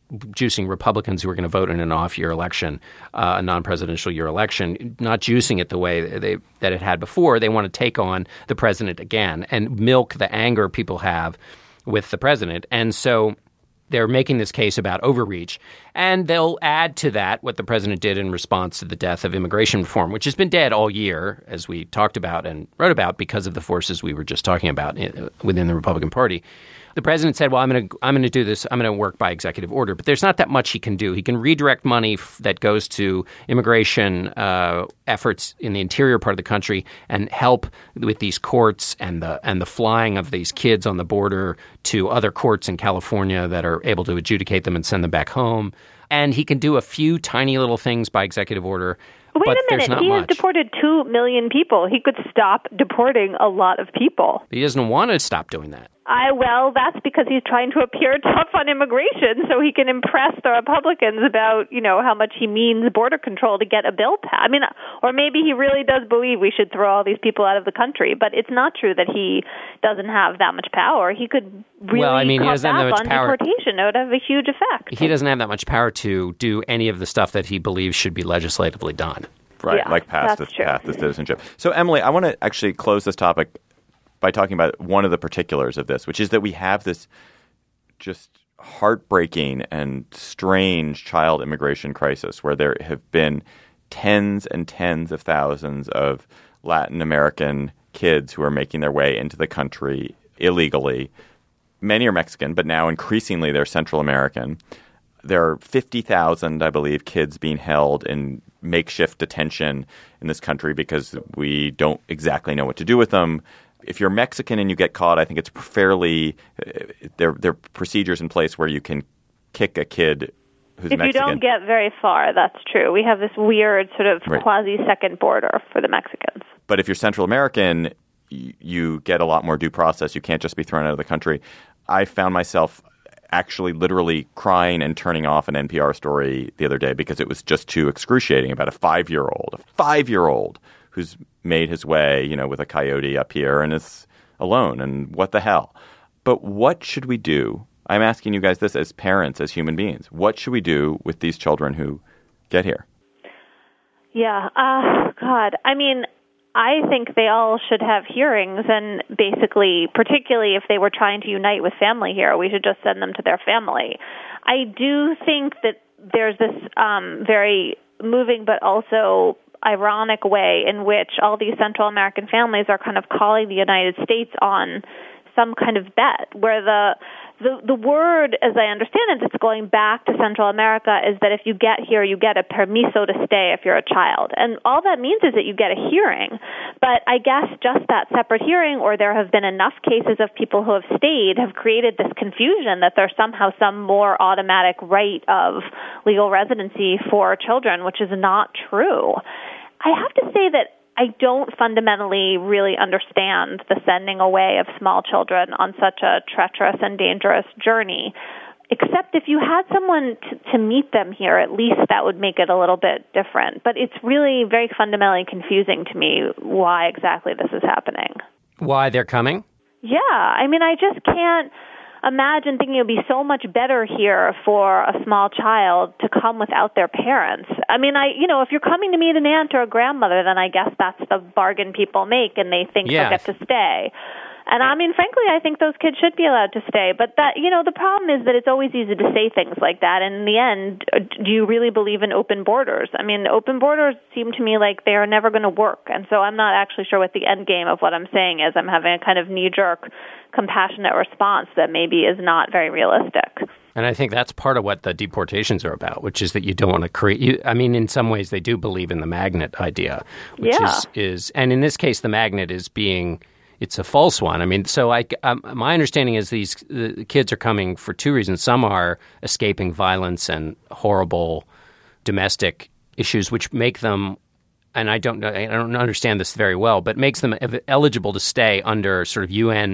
S5: juicing Republicans who are going to vote in an off-year election, a non-presidential year election, not juicing it the way that it had before. They want to take on the president again and milk the anger people have with the president. And so they're making this case about overreach. And they'll add to that what the president did in response to the death of immigration reform, which has been dead all year, as we talked about and wrote about, because of the forces we were just talking about within the Republican Party. The president said, well, I'm going to do this. I'm going to work by executive order. But there's not that much he can do. He can redirect money that goes to immigration efforts in the interior part of the country and help with these courts and the flying of these kids on the border to other courts in California that are able to adjudicate them and send them back home. And he can do a few tiny little things by executive order.
S6: Wait
S5: but
S6: a minute. He has deported 2 million people. He could stop deporting a lot of people.
S5: He doesn't want to stop doing that.
S6: Well, that's because he's trying to appear tough on immigration so he can impress the Republicans about, how much he means border control to get a bill passed. I mean, or maybe he really does believe we should throw all these people out of the country, but it's not true that he doesn't have that much power. He could really cut back on deportation. It would have a huge effect.
S5: He doesn't have that much power to do any of the stuff that he believes should be legislatively done.
S4: Right,
S6: yeah,
S4: like path to citizenship. So, Emily, I want to actually close this topic by talking about one of the particulars of this, which is that we have this just heartbreaking and strange child immigration crisis where there have been tens and tens of thousands of Latin American kids who are making their way into the country illegally. Many are Mexican, but now increasingly they're Central American. There are 50,000, I believe, kids being held in makeshift detention in this country because we don't exactly know what to do with them. If you're Mexican and you get caught, I think it's fairly there are procedures in place where you can kick a kid who's Mexican.
S6: If you don't get very far, that's true. We have this weird sort of quasi-second border for the Mexicans.
S4: But if you're Central American, you get a lot more due process. You can't just be thrown out of the country. I found myself actually literally crying and turning off an NPR story the other day because it was just too excruciating about a 5-year-old who's made his way, with a coyote up here and is alone. And what the hell? But what should we do? I'm asking you guys this as parents, as human beings. What should we do with these children who get here?
S6: Yeah. God. I mean, I think they all should have hearings, and basically, particularly if they were trying to unite with family here, we should just send them to their family. I do think that there's this very moving but also ironic way in which all these Central American families are kind of calling the United States on some kind of bet, where the word, as I understand it, it's going back to Central America, is that if you get here, you get a permiso to stay if you're a child. And all that means is that you get a hearing. But I guess just that separate hearing, or there have been enough cases of people who have stayed, have created this confusion that there's somehow some more automatic right of legal residency for children, which is not true. I have to say that I don't fundamentally really understand the sending away of small children on such a treacherous and dangerous journey, except if you had someone to meet them here, at least that would make it a little bit different. But it's really very fundamentally confusing to me why exactly this is happening.
S5: Why they're coming?
S6: Yeah. I mean, I just can't imagine thinking it would be so much better here for a small child to come without their parents. I mean, if you're coming to meet an aunt or a grandmother, then I guess that's the bargain people make, and they think they'll get to stay. And I mean, frankly, I think those kids should be allowed to stay. But that, the problem is that it's always easy to say things like that. And in the end, do you really believe in open borders? I mean, open borders seem to me like they are never going to work. And so I'm not actually sure what the end game of what I'm saying is. I'm having a kind of knee-jerk, compassionate response that maybe is not very realistic.
S5: And I think that's part of what the deportations are about, which is that you don't want to create. In some ways, they do believe in the magnet idea, which is, and in this case, the magnet is being. It's a false one. I mean, so my understanding is the kids are coming for two reasons. Some are escaping violence and horrible domestic issues, which make them, and I don't understand this very well, but makes them eligible to stay under sort of UN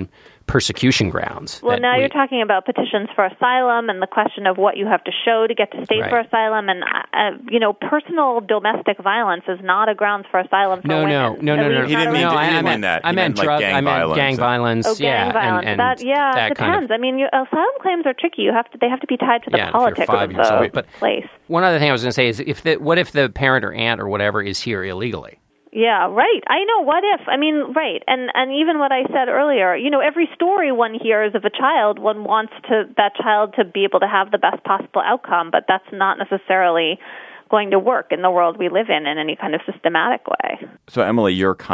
S5: persecution grounds.
S6: Well, now you're talking about petitions for asylum and the question of what you have to show to get to stay for asylum. And, personal domestic violence is not a grounds for asylum for women.
S5: No.
S4: He didn't mean that.
S5: I meant gang violence.
S6: Oh, gang violence. That depends.
S5: Kind of,
S6: asylum claims are tricky. They have to be tied to the politics of the place.
S5: One other thing I was going to say is, what if the parent or aunt or whatever is here illegally?
S6: Yeah, right. I know. What if? Right. And even what I said earlier, every story one hears of a child, one wants that child to be able to have the best possible outcome, but that's not necessarily going to work in the world we live in any kind of systematic way.
S4: So, Emily,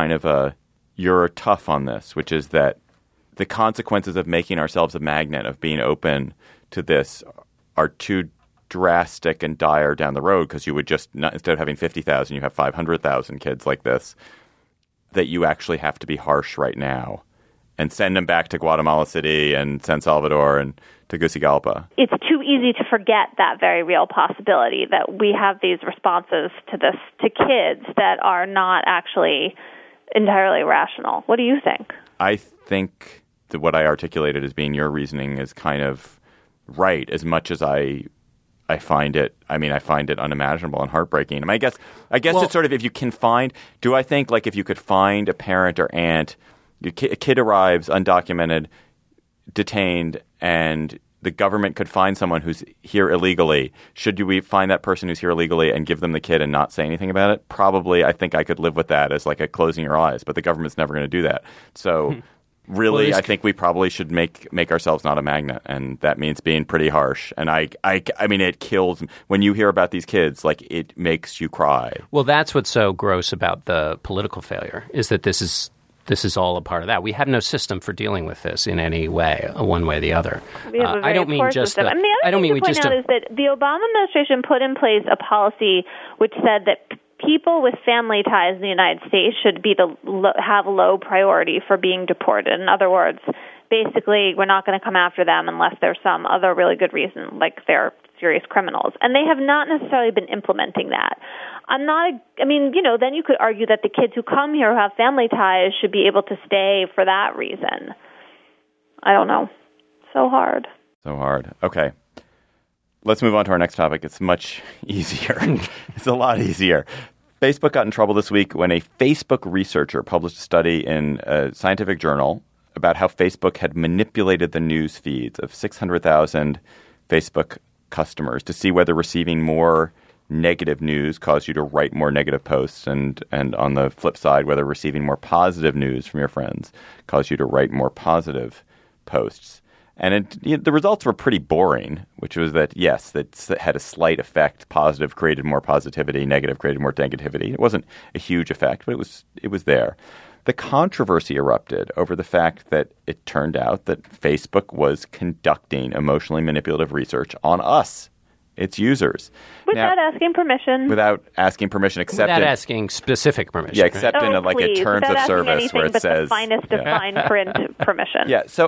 S4: you're tough on this, which is that the consequences of making ourselves a magnet, of being open to this, are too drastic and dire down the road, because you would just not, instead of having 50,000, you have 500,000 kids like this, that you actually have to be harsh right now and send them back to Guatemala City and San Salvador and Tegucigalpa.
S6: It's too easy to forget that very real possibility that we have these responses to kids that are not actually entirely rational. What do you think?
S4: I think that what I articulated as being your reasoning is kind of right, as much as I find it unimaginable and heartbreaking. I guess it's sort of, if you can find, do I think, like, if you could find a parent or aunt, a kid arrives undocumented, detained, and the government could find someone who's here illegally, should we find that person who's here illegally and give them the kid and not say anything about it? Probably. I think I could live with that as like a closing your eyes, but the government's never going to do that. So really, I think we probably should make ourselves not a magnet, and that means being pretty harsh. And I mean, it kills when you hear about these kids. Like, it makes you cry.
S5: Well, that's what's so gross about the political failure, is that this is all a part of that. We have no system for dealing with this in any way, one way or the other.
S6: I don't mean just. The other thing to point out is that the Obama administration put in place a policy which said that people with family ties in the United States should have low priority for being deported. In other words, basically, we're not going to come after them unless there's some other really good reason, like they're serious criminals. And they have not necessarily been implementing that. Then you could argue that the kids who come here who have family ties should be able to stay for that reason. I don't know. So hard.
S4: Okay. Let's move on to our next topic. It's much easier. It's a lot easier. Facebook got in trouble this week when a Facebook researcher published a study in a scientific journal about how Facebook had manipulated the news feeds of 600,000 Facebook customers to see whether receiving more negative news caused you to write more negative posts, and on the flip side, whether receiving more positive news from your friends caused you to write more positive posts. And the results were pretty boring, which was that, yes, that had a slight effect. Positive created more positivity, negative created more negativity. It wasn't a huge effect, but it was there. The controversy erupted over the fact that it turned out that Facebook was conducting emotionally manipulative research on us, its users.
S6: Without asking permission.
S4: Without asking permission, except
S5: without asking specific permission.
S4: Yeah, except in a terms of service where it says
S6: the finest of fine print permission.
S4: Yeah. So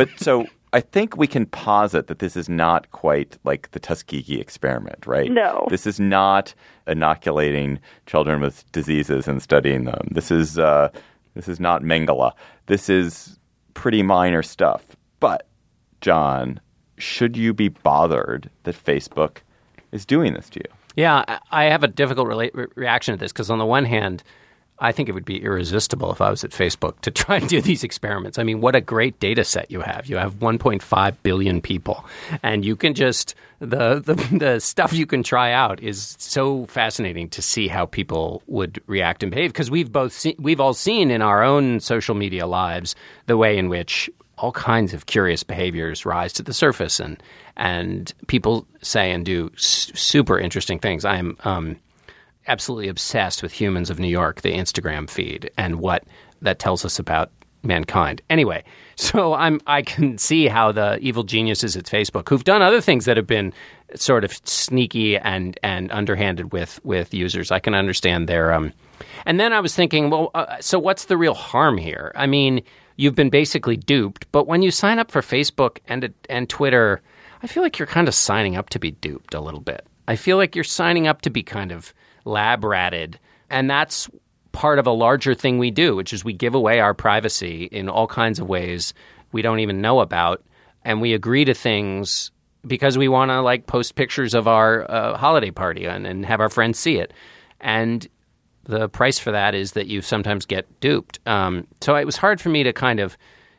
S4: I think we can posit that this is not quite like the Tuskegee experiment, right?
S6: No.
S4: This is not inoculating children with diseases and studying them. This is not Mengele. This is pretty minor stuff. But, John, should you be bothered that Facebook is doing this to you?
S5: Yeah, I have a difficult reaction to this, because on the one hand, I think it would be irresistible if I was at Facebook to try and do these experiments. I mean, what a great data set you have. You have 1.5 billion people, and you can just the stuff you can try out is so fascinating to see how people would react and behave, because we've all seen in our own social media lives the way in which all kinds of curious behaviors rise to the surface, and people say and do super interesting things. I'm absolutely obsessed with Humans of New York, the Instagram feed, and what that tells us about mankind. Anyway, so I can see how the evil geniuses at Facebook, who've done other things that have been sort of sneaky and underhanded with users, I can understand their and then I was thinking, well, so what's the real harm here? I mean, you've been basically duped, but when you sign up for Facebook and Twitter, I feel like you're kind of signing up to be duped a little bit. I feel like you're signing up to be kind of lab ratted, and that's part of a larger thing we do, which is we give away our privacy in all kinds of ways we don't even know about, and we agree to things because we want to like post pictures of our holiday party and have our friends see it. And the price for that is that you sometimes get duped. So it was hard for me to kind of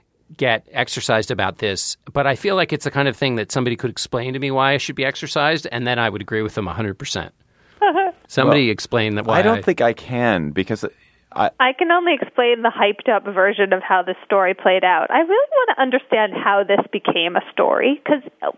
S5: get exercised about this, but I feel like it's the kind of thing that somebody could explain to me why I should be exercised, and then I would agree with them 100%. Somebody explain that why.
S4: I don't think I can, because
S6: I can only explain the hyped-up version of how this story played out. I really want to understand how this became a story, because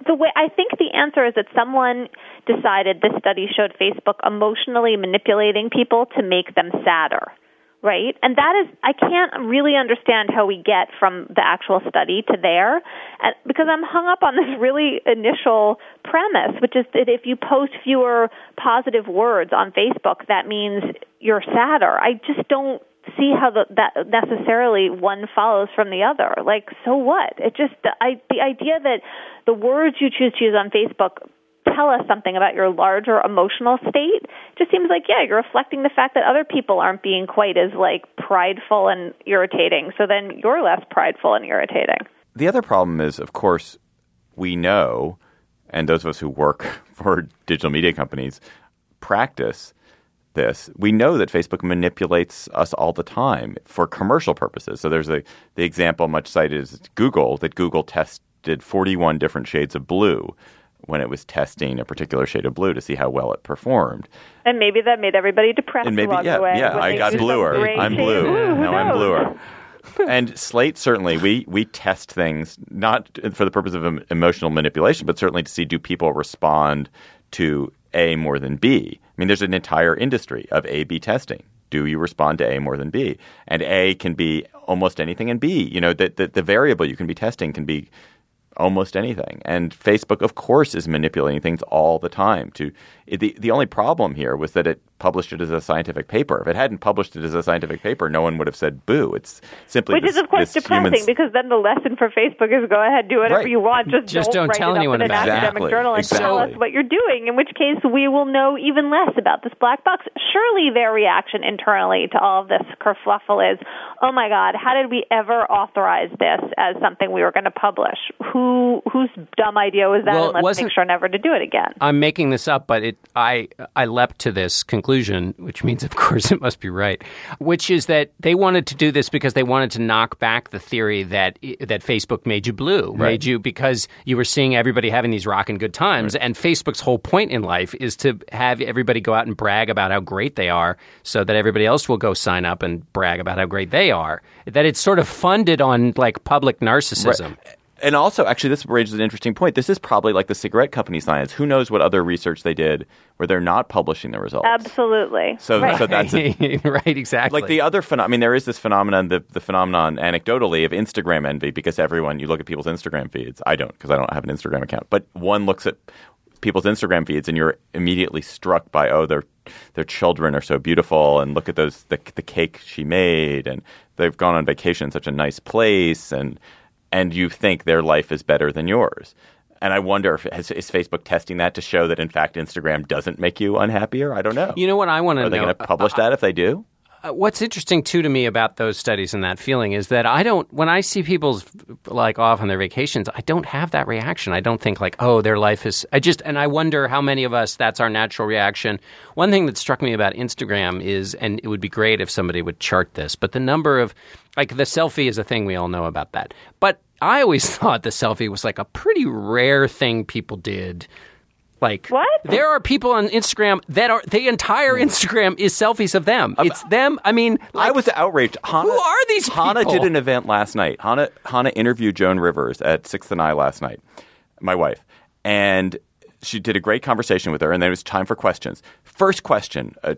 S6: I think the answer is that someone decided this study showed Facebook emotionally manipulating people to make them sadder, right? And that is, I can't really understand how we get from the actual study to there, because I'm hung up on this really initial premise, which is that if you post fewer positive words on Facebook, that means you're sadder. I just don't see how that necessarily one follows from the other. Like, so what? The idea that the words you choose to use on Facebook tell us something about your larger emotional state just seems like, yeah, you're reflecting the fact that other people aren't being quite as like prideful and irritating, so then you're less prideful and irritating.
S4: The other problem is, of course, we know, and those of us who work for digital media companies practice this, we know that Facebook manipulates us all the time for commercial purposes. So there's the example much cited is Google, that Google tested 41 different shades of blue when it was testing a particular shade of blue to see how well it performed.
S6: And maybe that made everybody depressed along the way.
S4: Yeah, I got bluer. I'm blue. Now I'm bluer. And Slate, certainly, we test things not for the purpose of emotional manipulation, but certainly to see, do people respond to A more than B? I mean, there's an entire industry of A/B testing. Do you respond to A more than B? And A can be almost anything, and B, the variable you can be testing can be almost anything. And Facebook, of course, is manipulating things all the time. The only problem here was that it published it as a scientific paper. If it hadn't published it as a scientific paper, no one would have said boo. It's simply
S6: Which is, of course, depressing, because then the lesson for Facebook is go ahead, do whatever you want. Just don't
S5: tell
S6: write
S5: anyone
S6: it up in an academic journal and tell us what you're doing, in which case we will know even less about this black box. Surely their reaction internally to all of this kerfluffle is, oh my God, how did we ever authorize this as something we were going to publish? Whose dumb idea was that?
S5: Well,
S6: and let's make sure never to do it again.
S5: I'm making this up, but I leapt to this conclusion, which means, of course, it must be right, which is that they wanted to do this because they wanted to knock back the theory that Facebook made you blue, made you because you were seeing everybody having these rockin' good times. And Facebook's whole point in life is to have everybody go out and brag about how great they are so that everybody else will go sign up and brag about how great they are. That it's sort of funded on like public narcissism.
S4: Right. And also, actually, this raises an interesting point. This is probably like the cigarette company science. Who knows what other research they did where they're not publishing the results?
S6: Absolutely.
S4: So that's
S5: right, exactly.
S4: Like the other there is this phenomenon, the phenomenon anecdotally of Instagram envy, because you look at people's Instagram feeds. I don't, because I don't have an Instagram account. But one looks at people's Instagram feeds and you're immediately struck by, their children are so beautiful, and look at the cake she made, and they've gone on vacation in such a nice place, and you think their life is better than yours. And I wonder, is Facebook testing that to show that, in fact, Instagram doesn't make you unhappier? I don't know.
S5: You know what I want to know?
S4: Are they going to publish that if they do?
S5: What's interesting, too, to me about those studies and that feeling is that when I see people's like off on their vacations, I don't have that reaction. I don't think like, oh, their life is, and I wonder how many of us, that's our natural reaction. One thing that struck me about Instagram is, and it would be great if somebody would chart this, but the number of, like the selfie is a thing, we all know about that. But I always thought the selfie was like a pretty rare thing people did. Like,
S6: what?
S5: There are people on Instagram that are, the entire Instagram is selfies of them. It's them. I mean, like,
S4: I was outraged.
S5: Who are these people?
S4: Hannah did an event last night. Hannah interviewed Joan Rivers at 6th and I last night, my wife. And she did a great conversation with her, and then it was time for questions. First question, a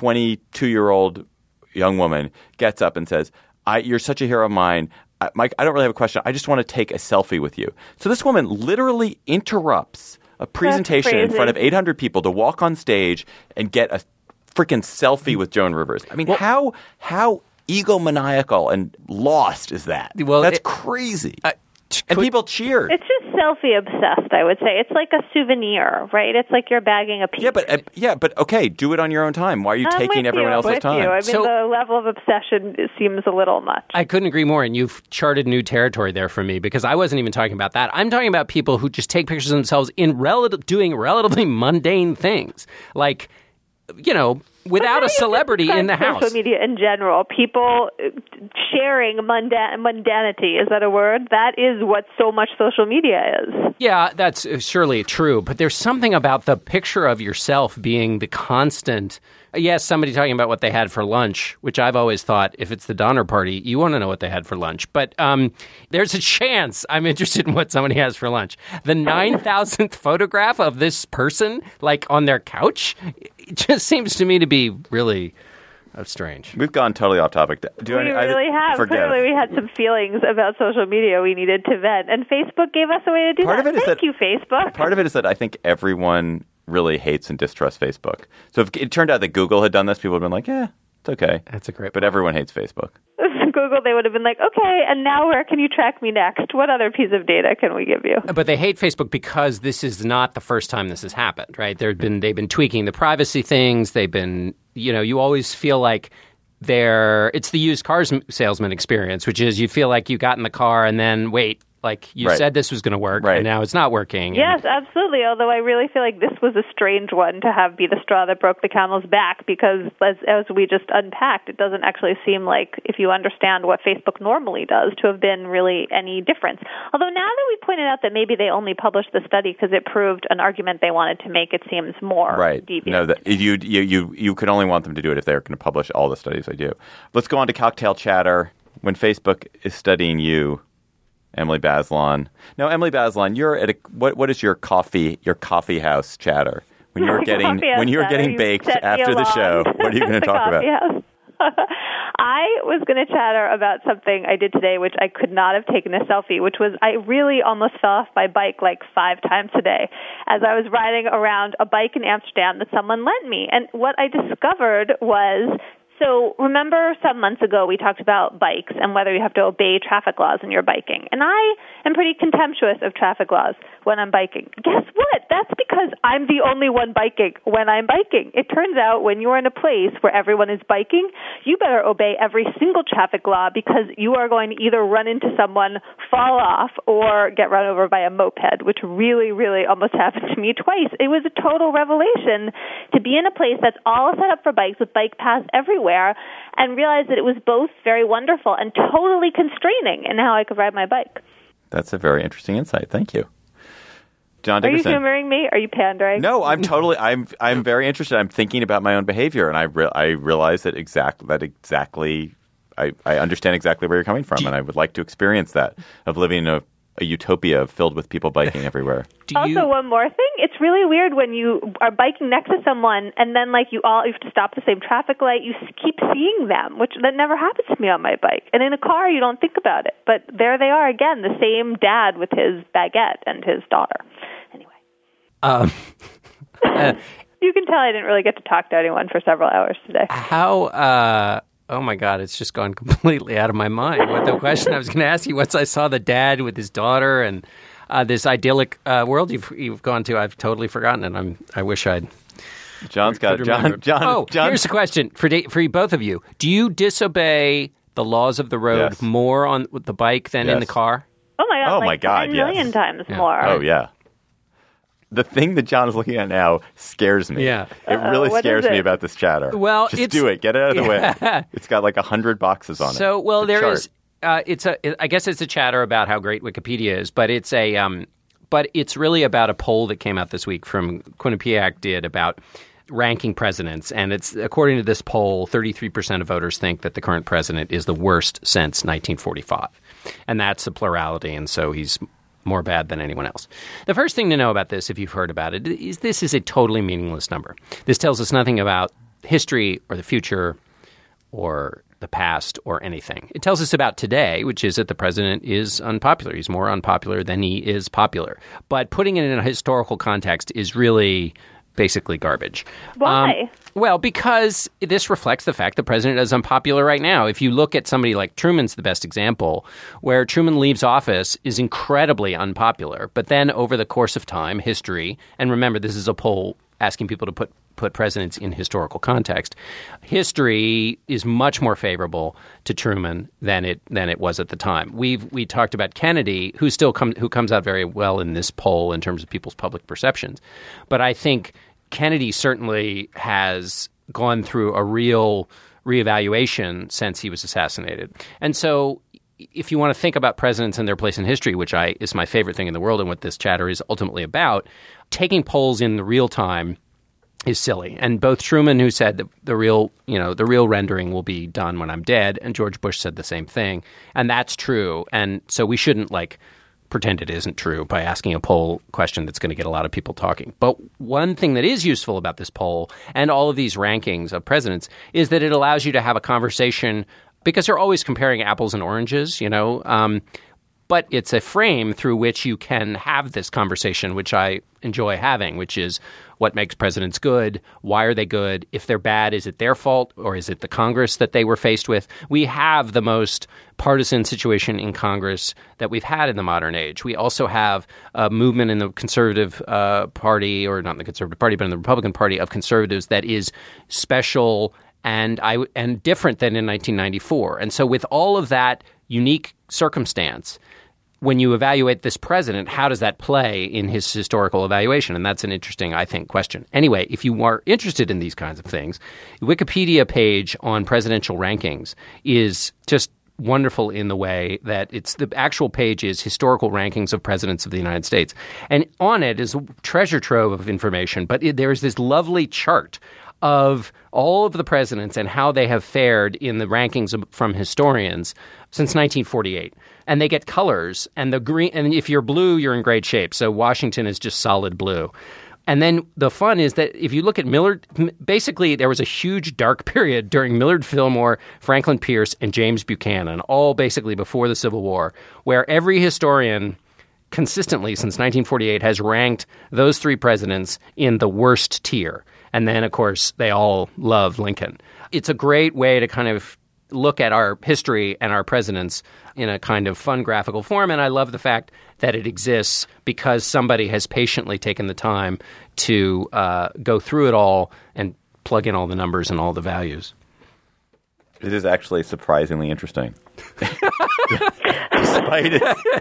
S4: 22-year-old young woman gets up and says, you're such a hero of mine. Mike, I don't really have a question. I just want to take a selfie with you. So this woman literally interrupts a presentation in front of 800 people to walk on stage and get a freaking selfie with Joan Rivers. I mean, how egomaniacal and lost is that?
S5: Well,
S4: that's crazy. And people cheered.
S6: It's just selfie obsessed, I would say. It's like a souvenir, right? It's like you're bagging a piece.
S4: Yeah, but okay, do it on your own time. Why are you taking everyone else's time?
S6: I mean, the level of obsession seems a little much.
S5: I couldn't agree more, and you've charted new territory there for me, because I wasn't even talking about that. I'm talking about people who just take pictures of themselves in doing relatively mundane things, like, without a celebrity in the house.
S6: Social media in general, people sharing mundanity, is that a word? That is what so much social media is.
S5: Yeah, that's surely true, but there's something about the picture of yourself being the constant. Yes, somebody talking about what they had for lunch, which I've always thought, if it's the Donner Party, you want to know what they had for lunch. But there's a chance I'm interested in what somebody has for lunch. The 9,000th photograph of this person, like on their couch, it just seems to me to be really strange.
S4: We've gone totally off topic.
S6: We really have. Clearly, we had some feelings about social media we needed to vent, and Facebook gave us a way to do that. Thank you, Facebook.
S4: Part of it is that I think everyone really hates and distrusts Facebook. So if it turned out that Google had done this, people would have been like, yeah, it's okay.
S5: That's a great
S4: But everyone hates Facebook.
S6: Google, they would have been like, okay, and now where can you track me next? What other piece of data can we give you?
S5: But they hate Facebook because this is not the first time this has happened, right? They've been tweaking the privacy things. They've been, you always feel like it's the used cars salesman experience, which is you feel like you got in the car and then wait. Like you said this was going to work, and now it's not working.
S6: Yes, absolutely. Although I really feel like this was a strange one to have be the straw that broke the camel's back, because as we just unpacked, it doesn't actually seem like, if you understand what Facebook normally does, to have been really any difference. Although now that we pointed out that maybe they only published the study because it proved an argument they wanted to make, it seems more deviant.
S4: No, you could only want them to do it if they're going to publish all the studies they do. Let's go on to cocktail chatter. When Facebook is studying you, Emily Bazelon. Now, Emily Bazelon, you're at what is your coffee house chatter? When you're getting baked after the show, what are you going to talk about?
S6: I was going to chatter about something I did today, which I could not have taken a selfie, which was I really almost fell off my bike like 5 times today as I was riding around a bike in Amsterdam that someone lent me. And what I discovered was, so remember some months ago we talked about bikes and whether you have to obey traffic laws when you're biking. And I am pretty contemptuous of traffic laws when I'm biking. Guess what? That's because I'm the only one biking when I'm biking. It turns out when you're in a place where everyone is biking, you better obey every single traffic law, because you are going to either run into someone, fall off, or get run over by a moped, which really, really almost happened to me twice. It was a total revelation to be in a place that's all set up for bikes with bike paths everywhere, and realize that it was both very wonderful and totally constraining in how I could ride my bike.
S4: That's a very interesting insight. Thank you. John Dickerson.
S6: Are you humoring me? Are you pandering?
S4: No, I'm very interested. I'm thinking about my own behavior, and I realize that I understand exactly where you're coming from, and I would like to experience that, of living in a utopia filled with people biking everywhere.
S6: Also, one more thing. It's really weird when you are biking next to someone and then you have to stop the same traffic light. You keep seeing them, that never happens to me on my bike. And in a car, you don't think about it. But there they are again, the same dad with his baguette and his daughter. Anyway. You can tell I didn't really get to talk to anyone for several hours today.
S5: Oh, my God, it's just gone completely out of my mind. What the question I was going to ask you, once I saw the dad with his daughter and this idyllic world you've gone to, I've totally forgotten it. I wish I'd.
S4: John's got it. John.
S5: Here's a question for both of you. Do you disobey the laws of the road more on the bike than in the car?
S6: Oh, my God. 10 million times more.
S4: Oh, yeah. The thing that John is looking at now scares me.
S5: Yeah.
S4: It really scares me about this chatter.
S5: Well,
S4: just do it. Get it out of the way. It's got 100 boxes on it.
S5: So, well, there is. I guess it's a chatter about how great Wikipedia is, but it's it's really about a poll that came out this week from Quinnipiac did about ranking presidents, and it's according to this poll, 33% of voters think that the current president is the worst since 1945, and that's a plurality, and so he's more bad than anyone else. The first thing to know about this, if you've heard about it, is this is a totally meaningless number. This tells us nothing about history or the future or the past or anything. It tells us about today, which is that the president is unpopular. He's more unpopular than he is popular. But putting it in a historical context is really basically garbage.
S6: Why?
S5: Well, because this reflects the fact the president is unpopular right now. If you look at somebody like Truman's the best example, where Truman leaves office is incredibly unpopular. But then over the course of time, history, and remember, this is a poll asking people to put presidents in historical context. History is much more favorable to Truman than it was at the time. We talked about Kennedy, who comes out very well in this poll in terms of people's public perceptions. But I think Kennedy certainly has gone through a real reevaluation since he was assassinated. And so if you want to think about presidents and their place in history, which is my favorite thing in the world and what this chatter is ultimately about, taking polls in the real time is silly. And both Truman, who said that the real rendering will be done when I'm dead, and George Bush said the same thing. And that's true. And so we shouldn't pretend it isn't true by asking a poll question that's going to get a lot of people talking. But one thing that is useful about this poll and all of these rankings of presidents is that it allows you to have a conversation, because you're always comparing apples and oranges, but it's a frame through which you can have this conversation, which I enjoy having, which is what makes presidents good, why are they good, if they're bad, is it their fault, or is it the Congress that they were faced with? We have the most partisan situation in Congress that we've had in the modern age. We also have a movement in the conservative party, or not in the conservative party, but in the Republican Party of conservatives that is special and different than in 1994. And so with all of that unique circumstance, when you evaluate this president, how does that play in his historical evaluation? And that's an interesting, I think, question. Anyway, if you are interested in these kinds of things, the Wikipedia page on presidential rankings is just wonderful in the way that the actual page is historical rankings of presidents of the United States. And on it is a treasure trove of information, but there's this lovely chart of all of the presidents and how they have fared in the rankings from historians since 1948. And they get colors, and the green, and if you're blue, you're in great shape. So Washington is just solid blue. And then the fun is that if you look at Millard, basically there was a huge dark period during Millard Fillmore, Franklin Pierce, and James Buchanan, all basically before the Civil War, where every historian consistently since 1948 has ranked those three presidents in the worst tier. And then, of course, they all love Lincoln. It's a great way to kind of look at our history and our presidents in a kind of fun graphical form. And I love the fact that it exists because somebody has patiently taken the time to go through it all and plug in all the numbers and all the values.
S4: It is actually surprisingly interesting. Despite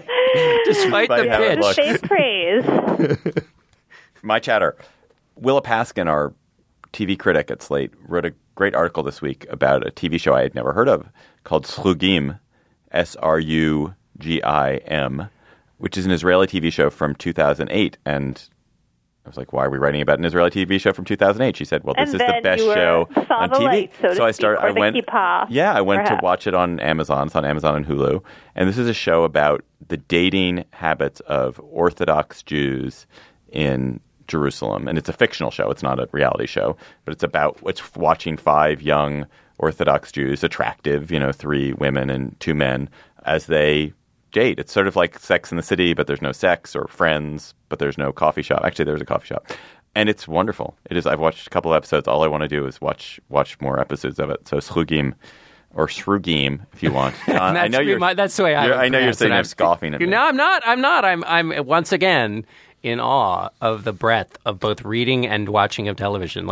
S5: the pitch.
S6: Faith praise.
S4: My chatter. Willa Paskin, our TV critic at Slate, wrote a great article this week about a TV show I had never heard of called Srugim, Srugim, which is an Israeli TV show from 2008. And I was like, why are we writing about an Israeli TV show from 2008? She said, well, this is the best show on TV.
S6: So I went
S4: to watch it on Amazon. It's on Amazon and Hulu. And this is a show about the dating habits of Orthodox Jews in Jerusalem. And it's a fictional show. It's not a reality show. But it's watching 5 young Orthodox Jews, attractive, 3 women and 2 men, as they date. It's sort of like Sex in the City, but there's no sex, or Friends, but there's no coffee shop. Actually, there's a coffee shop. And it's wonderful. It is. I've watched a couple of episodes. All I want to do is watch more episodes of it. So Srugim, or Srugim, if you want.
S5: I know that's the way I know
S4: you're sitting there scoffing at me.
S5: No, I'm not. I'm once again in awe of the breadth of both reading and watching of television.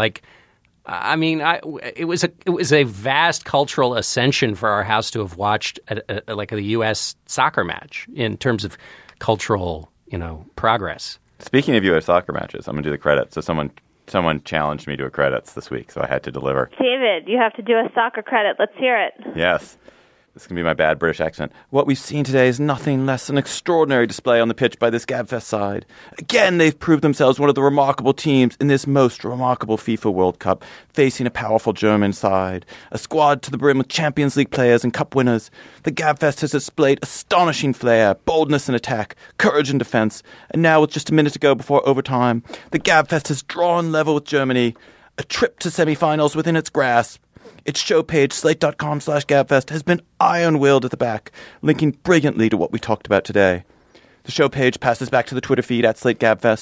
S5: It was a vast cultural ascension for our house to have watched a U.S. soccer match in terms of cultural, progress.
S4: Speaking of U.S. soccer matches, I'm going to do the credits. So someone challenged me to a credits this week, so I had to deliver.
S6: David, you have to do a soccer credit. Let's hear it.
S4: Yes. This can be my bad British accent. What we've seen today is nothing less than an extraordinary display on the pitch by this GabFest side. Again, they've proved themselves one of the remarkable teams in this most remarkable FIFA World Cup, facing a powerful German side, a squad to the brim with Champions League players and Cup winners. The GabFest has displayed astonishing flair, boldness in attack, courage in defense, and now with just a minute to go before overtime, the GabFest has drawn level with Germany, a trip to semifinals within its grasp. Its show page, slate.com/GabFest, has been iron-willed at the back, linking brilliantly to what we talked about today. The show page passes back to the Twitter feed at SlateGabFest,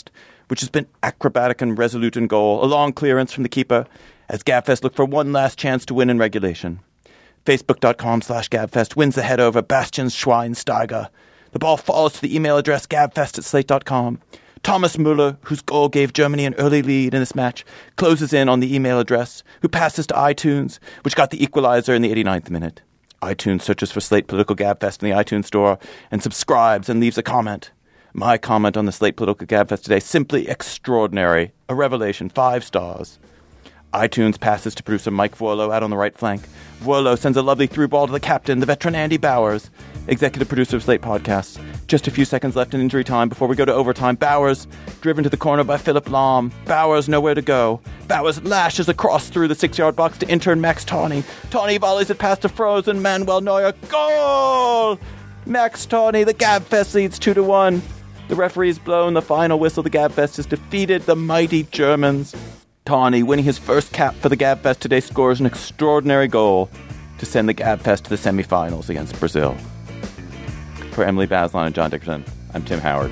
S4: which has been acrobatic and resolute in goal, a long clearance from the keeper, as Gabfest look for one last chance to win in regulation. Facebook.com/Gabfest wins the head over Bastian Schweinsteiger. The ball falls to the email address gabfest@slate.com. Thomas Müller, whose goal gave Germany an early lead in this match, closes in on the email address, who passes to iTunes, which got the equalizer in the 89th minute. iTunes searches for Slate Political Gabfest in the iTunes store and subscribes and leaves a comment. My comment on the Slate Political Gabfest today, simply extraordinary. A revelation, 5 stars. iTunes passes to producer Mike Vuolo out on the right flank. Vuolo sends a lovely through ball to the captain, the veteran Andy Bowers, executive producer of Slate Podcasts. Just a few seconds left in injury time before we go to overtime. Bowers, driven to the corner by Philip Lahm. Bowers, nowhere to go. Bowers lashes across through the 6-yard box to intern Max Tawney. Tawney volleys it past the frozen Manuel Neuer. Goal! Max Tawney, the Gabfest leads 2-1. The referee's blown the final whistle. The Gabfest has defeated the mighty Germans. Tawney, winning his first cap for the Gabfest today, scores an extraordinary goal to send the Gabfest to the semifinals against Brazil. For Emily Bazelon and John Dickerson, I'm Tim Howard.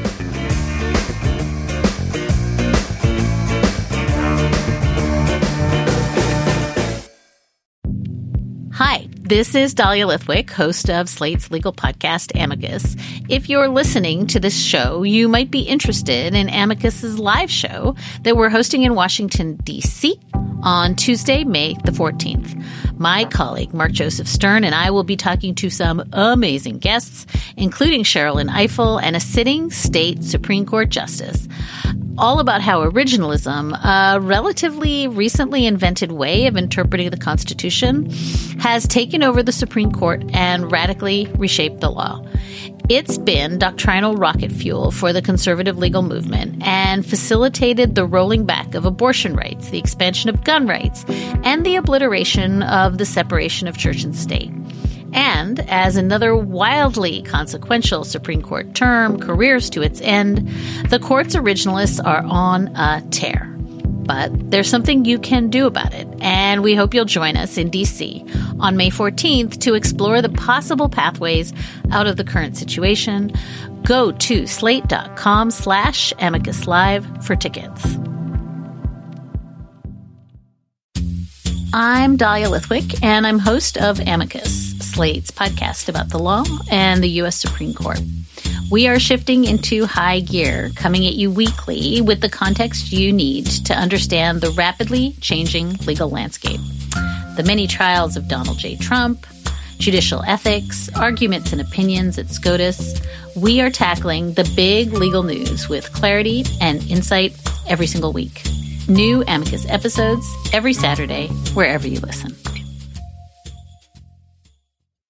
S7: Hi, this is Dahlia Lithwick, host of Slate's legal podcast, Amicus. If you're listening to this show, you might be interested in Amicus's live show that we're hosting in Washington, D.C. on Tuesday, May the 14th. My colleague, Mark Joseph Stern, and I will be talking to some amazing guests, including Sherrilyn Ifill and a sitting state Supreme Court justice, all about how originalism, a relatively recently invented way of interpreting the Constitution, has taken over the Supreme Court and radically reshaped the law. It's been doctrinal rocket fuel for the conservative legal movement and facilitated the rolling back of abortion rights, the expansion of gun rights, and the obliteration of the separation of church and state. And as another wildly consequential Supreme Court term careers to its end, the court's originalists are on a tear. But there's something you can do about it, and we hope you'll join us in D.C. on May 14th to explore the possible pathways out of the current situation. Go to slate.com/Amicus Live for tickets. I'm Dahlia Lithwick, and I'm host of Amicus, Slate's podcast about the law and the U.S. Supreme Court. We are shifting into high gear, coming at you weekly with the context you need to understand the rapidly changing legal landscape. The many trials of Donald J. Trump, judicial ethics, arguments and opinions at SCOTUS. We are tackling the big legal news with clarity and insight every single week. New Amicus episodes every Saturday, wherever you listen.